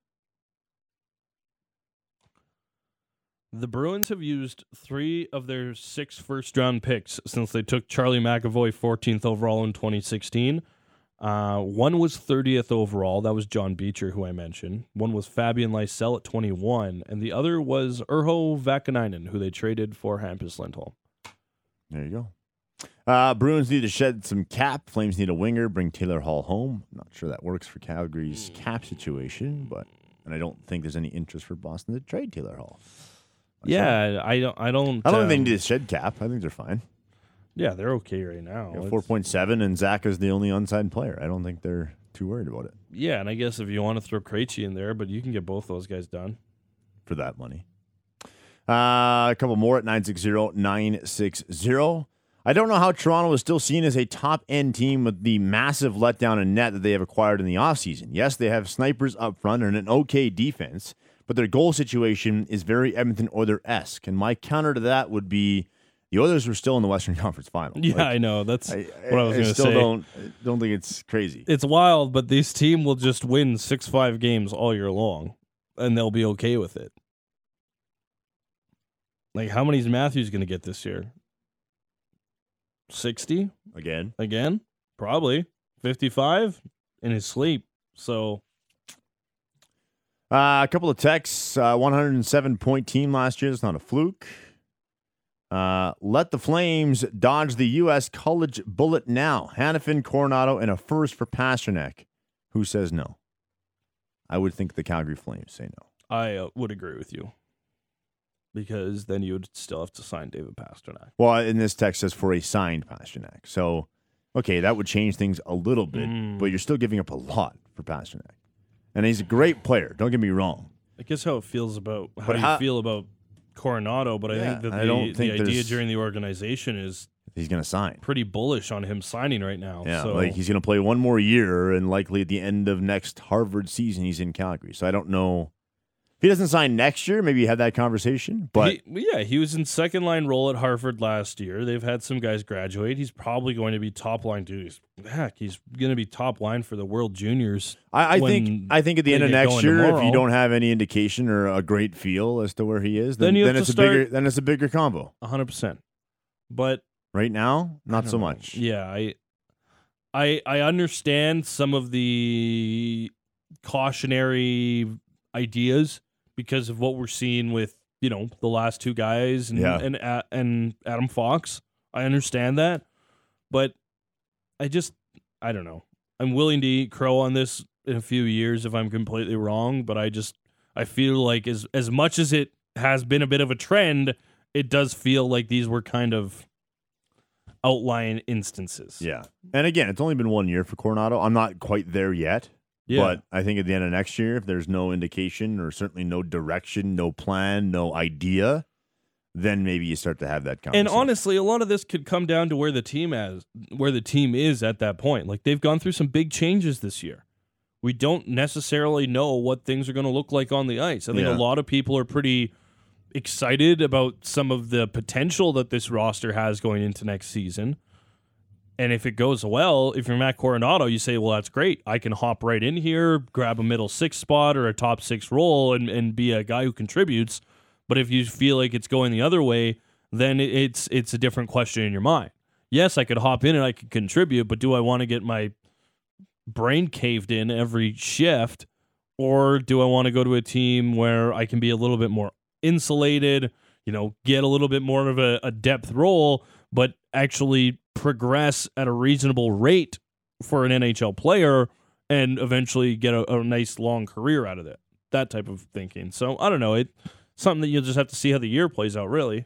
The Bruins have used three of their six first-round picks since they took Charlie McAvoy fourteenth overall in twenty sixteen. Uh, one was thirtieth overall. That was John Beecher, who I mentioned. One was Fabian Lysell at twenty-one, and the other was Urho Vakanainen, who they traded for Hampus Lindholm. There you go. Uh, Bruins need to shed some cap. Flames need a winger. Bring Taylor Hall home. Not sure that works for Calgary's cap situation, but and I don't think there's any interest for Boston to trade Taylor Hall. Yeah, I don't. I don't. I don't um, think they need to shed cap. I think they're fine. Yeah, they're okay right now. It's- four point seven, and Zach is the only unsigned player. I don't think they're too worried about it Yeah, and I guess if you want to throw Krejci in there, but you can get both those guys done. for that money. Uh, a couple more at nine six zero, nine six zero. I don't know how Toronto is still seen as a top-end team with the massive letdown in net that they have acquired in the offseason. Yes, they have snipers up front and an okay defense, but their goal situation is very Edmonton Oilers-esque. And my counter to that would be the Oilers were still in the Western Conference Final. Yeah, Like, I know. That's I, what I was going to still say. don't don't think it's crazy. It's wild, but this team will just win six five games all year long, and they'll be okay with it. Like, how many is Matthews going to get this year? sixty Again, again? Probably. fifty-five in his sleep. So, uh, a couple of texts. Uh, one hundred seven point team last year. It's not a fluke. Uh, let the Flames dodge the U S college bullet now. Hannafin, Coronado, and a first for Pasternak. Who says no? I would think the Calgary Flames say no. I uh, would agree with you. Because then you would still have to sign David Pasternak. Well, in this text says for a signed Pasternak. So, okay, that would change things a little bit, Mm. but you're still giving up a lot for Pasternak. And he's a great player. Don't get me wrong. I guess how it feels about how But you how- feel about Coronado, but I Yeah, think that I the, don't the think idea there's- during the organization is He's going to sign. pretty bullish on him signing right now. Yeah, so like he's going to play one more year, and likely at the end of next Harvard season, he's in Calgary. So I don't know. If he doesn't sign next year, maybe you had that conversation. But He- yeah, he was in second line role at Harvard last year. They've had some guys graduate. He's probably going to be top line. Dude, he's, heck, he's going to be top line for the World Juniors. I, I when think I think at the they end of get next going year, if tomorrow. you don't have any indication or a great feel as to where he is, then, Then you have then to it's a start- bigger then it's a bigger combo. one hundred percent. But Right now, not don't so know. much. Yeah, I, I, I understand some of the cautionary ideas because of what we're seeing with you know the last two guys and Yeah. and and, and Adam Fox. I understand that, but I just I don't know. I'm willing to eat crow on this in a few years if I'm completely wrong, but I just I feel like as as much as it has been a bit of a trend, it does feel like these were kind of outlying instances. Yeah. And again, it's only been one year for Coronado. I'm not quite there yet. Yeah. But I think at the end of next year, if there's no indication or certainly no direction, no plan, no idea, then maybe you start to have that conversation. And honestly, a lot of this could come down to where the team as where the team is at that point. Like they've gone through some big changes this year. We don't necessarily know what things are going to look like on the ice. I think Yeah. a lot of people are pretty excited about some of the potential that this roster has going into next season. And if it goes well, if you're Matt Coronado, you say, well, that's great. I can hop right in here, grab a middle six spot or a top six role and, and be a guy who contributes. But if you feel like it's going the other way, then it's it's a different question in your mind. Yes, I could hop in and I could contribute, but do I want to get my brain caved in every shift? Or do I want to go to a team where I can be a little bit more insulated, you know, get a little bit more of a, a depth role, but actually progress at a reasonable rate for an N H L player and eventually get a, a nice long career out of it? That type of thinking. So I don't know. It something that you'll just have to see how the year plays out, really.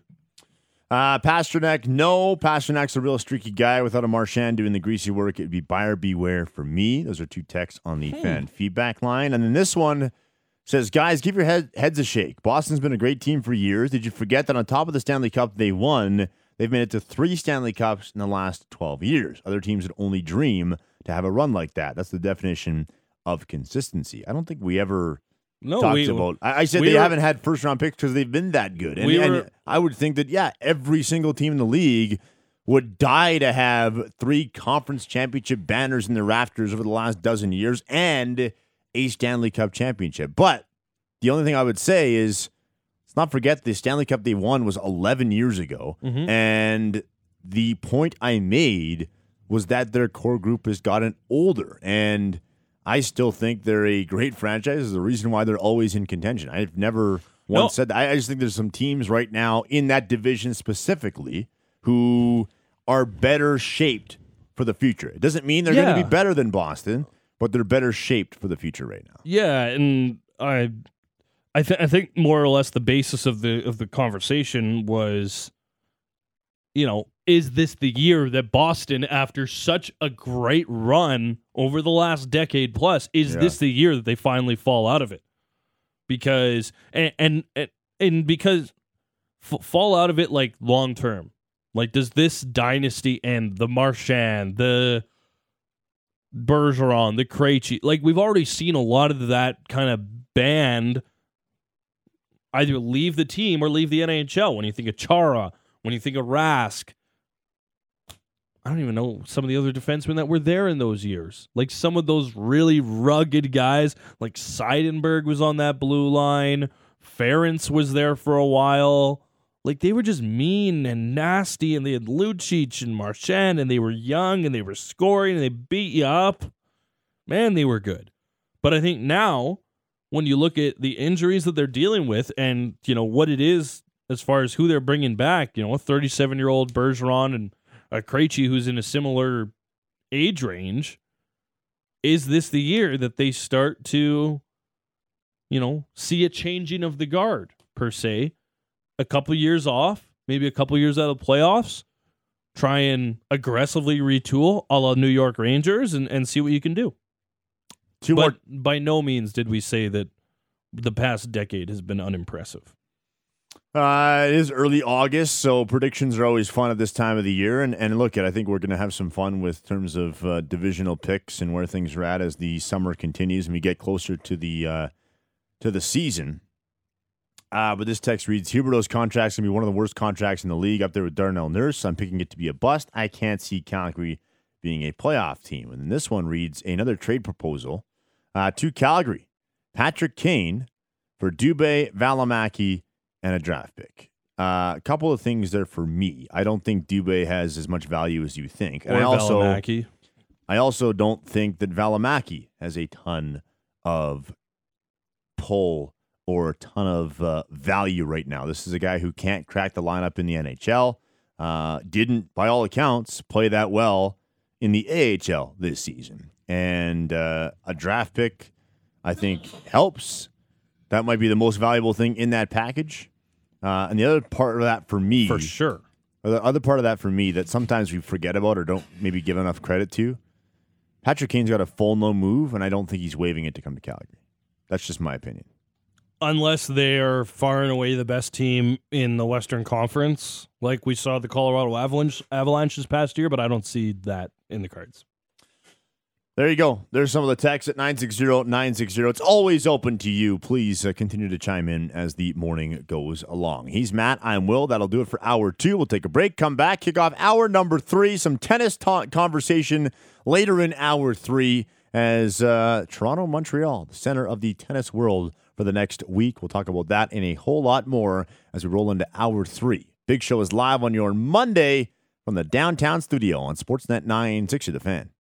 Uh, Pasternak, no. Pasternak's a real streaky guy. Without a Marchand doing the greasy work, it'd be buyer beware for me. Those are two texts on the Hmm. fan feedback line. And then this one says, guys, give your head, heads a shake. Boston's been a great team for years. Did you forget that on top of the Stanley Cup they won, they've made it to three Stanley Cups in the last twelve years? Other teams would only dream to have a run like that. That's the definition of consistency. I don't think we ever No, talked we, about. I, I said we they were- haven't had first round picks because they've been that good. And, We and were- I would think that, yeah, every single team in the league would die to have three conference championship banners in the rafters over the last dozen years and a Stanley Cup championship. But the only thing I would say is let's not forget the Stanley Cup they won was eleven years ago. Mhm. And the point I made was that their core group has gotten older. And I still think they're a great franchise. Is the reason why they're always in contention. I've never once No. said that. I I just think there's some teams right now in that division specifically who are better shaped for the future. It doesn't mean they're going Yeah. to be better than Boston, but they're better shaped for the future right now. Yeah, and I, I, th- I think more or less the basis of the of the conversation was, you know, is this the year that Boston, after such a great run over the last decade plus, is Yeah. this the year that they finally fall out of it? Because and and and, and because f- fall out of it like long term. Like, does this dynasty end? The Marchand, the Bergeron, the Krejci, like we've already seen a lot of that kind of band either leave the team or leave the N H L. When you think of Chara, when you think of Rask, I don't even know some of the other defensemen that were there in those years. Like some of those really rugged guys, like Seidenberg was on that blue line, Ferentz was there for a while. Like they were just mean and nasty, and they had Lucic and Marchand, and they were young, and they were scoring, and they beat you up. Man, they were good. But I think now, when you look at the injuries that they're dealing with, and you know what it is as far as who they're bringing back, you know, a thirty-seven-year-old Bergeron and a Krejci who's in a similar age range, is this the year that they start to, you know, see a changing of the guard per se? A couple years off, maybe a couple years out of the playoffs, try and aggressively retool a la New York Rangers and, and see what you can do. Two But more. by no means did we say that the past decade has been unimpressive. Uh, it is early August, so predictions are always fun at this time of the year. And, and look, at I think we're going to have some fun with terms of uh, divisional picks and where things are at as the summer continues and we get closer to the uh, to the season. Uh, but this text reads, Huberdeau's contract's going to be one of the worst contracts in the league, up there with Darnell Nurse. I'm picking it to be a bust. I can't see Calgary being a playoff team. And then this one reads, another trade proposal uh, to Calgary. Patrick Kane for Dubé, Valimaki, and a draft pick. Uh, a couple of things there for me. I don't think Dubé has as much value as you think. And Or I also, Valimaki. I also don't think that Valimaki has a ton of pull or a ton of uh, value right now. This is a guy who can't crack the lineup in the N H L. Uh, didn't, by all accounts, play that well in the A H L this season. And uh, a draft pick, I think, helps. That might be the most valuable thing in that package. Uh, and the other part of that for me, For sure. or the other part of that for me that sometimes we forget about or don't maybe give enough credit to, Patrick Kane's got a full no move, and I don't think he's waiving it to come to Calgary. That's just my opinion. Unless they are far and away the best team in the Western Conference, like we saw the Colorado Avalanche, Avalanche this past year, but I don't see that in the cards. There you go. There's some of the text at nine six zero nine six zero. It's always open to you. Please uh, continue to chime in as the morning goes along. He's Matt. I'm Will. That'll do it for hour two. We'll take a break, come back, kick off hour number three. Some tennis ta- conversation later in hour three as uh, Toronto, Montreal, the center of the tennis world for the next week. We'll talk about that and a whole lot more as we roll into hour three. Big Show is live on your Monday from the downtown studio on Sportsnet nine sixty The Fan.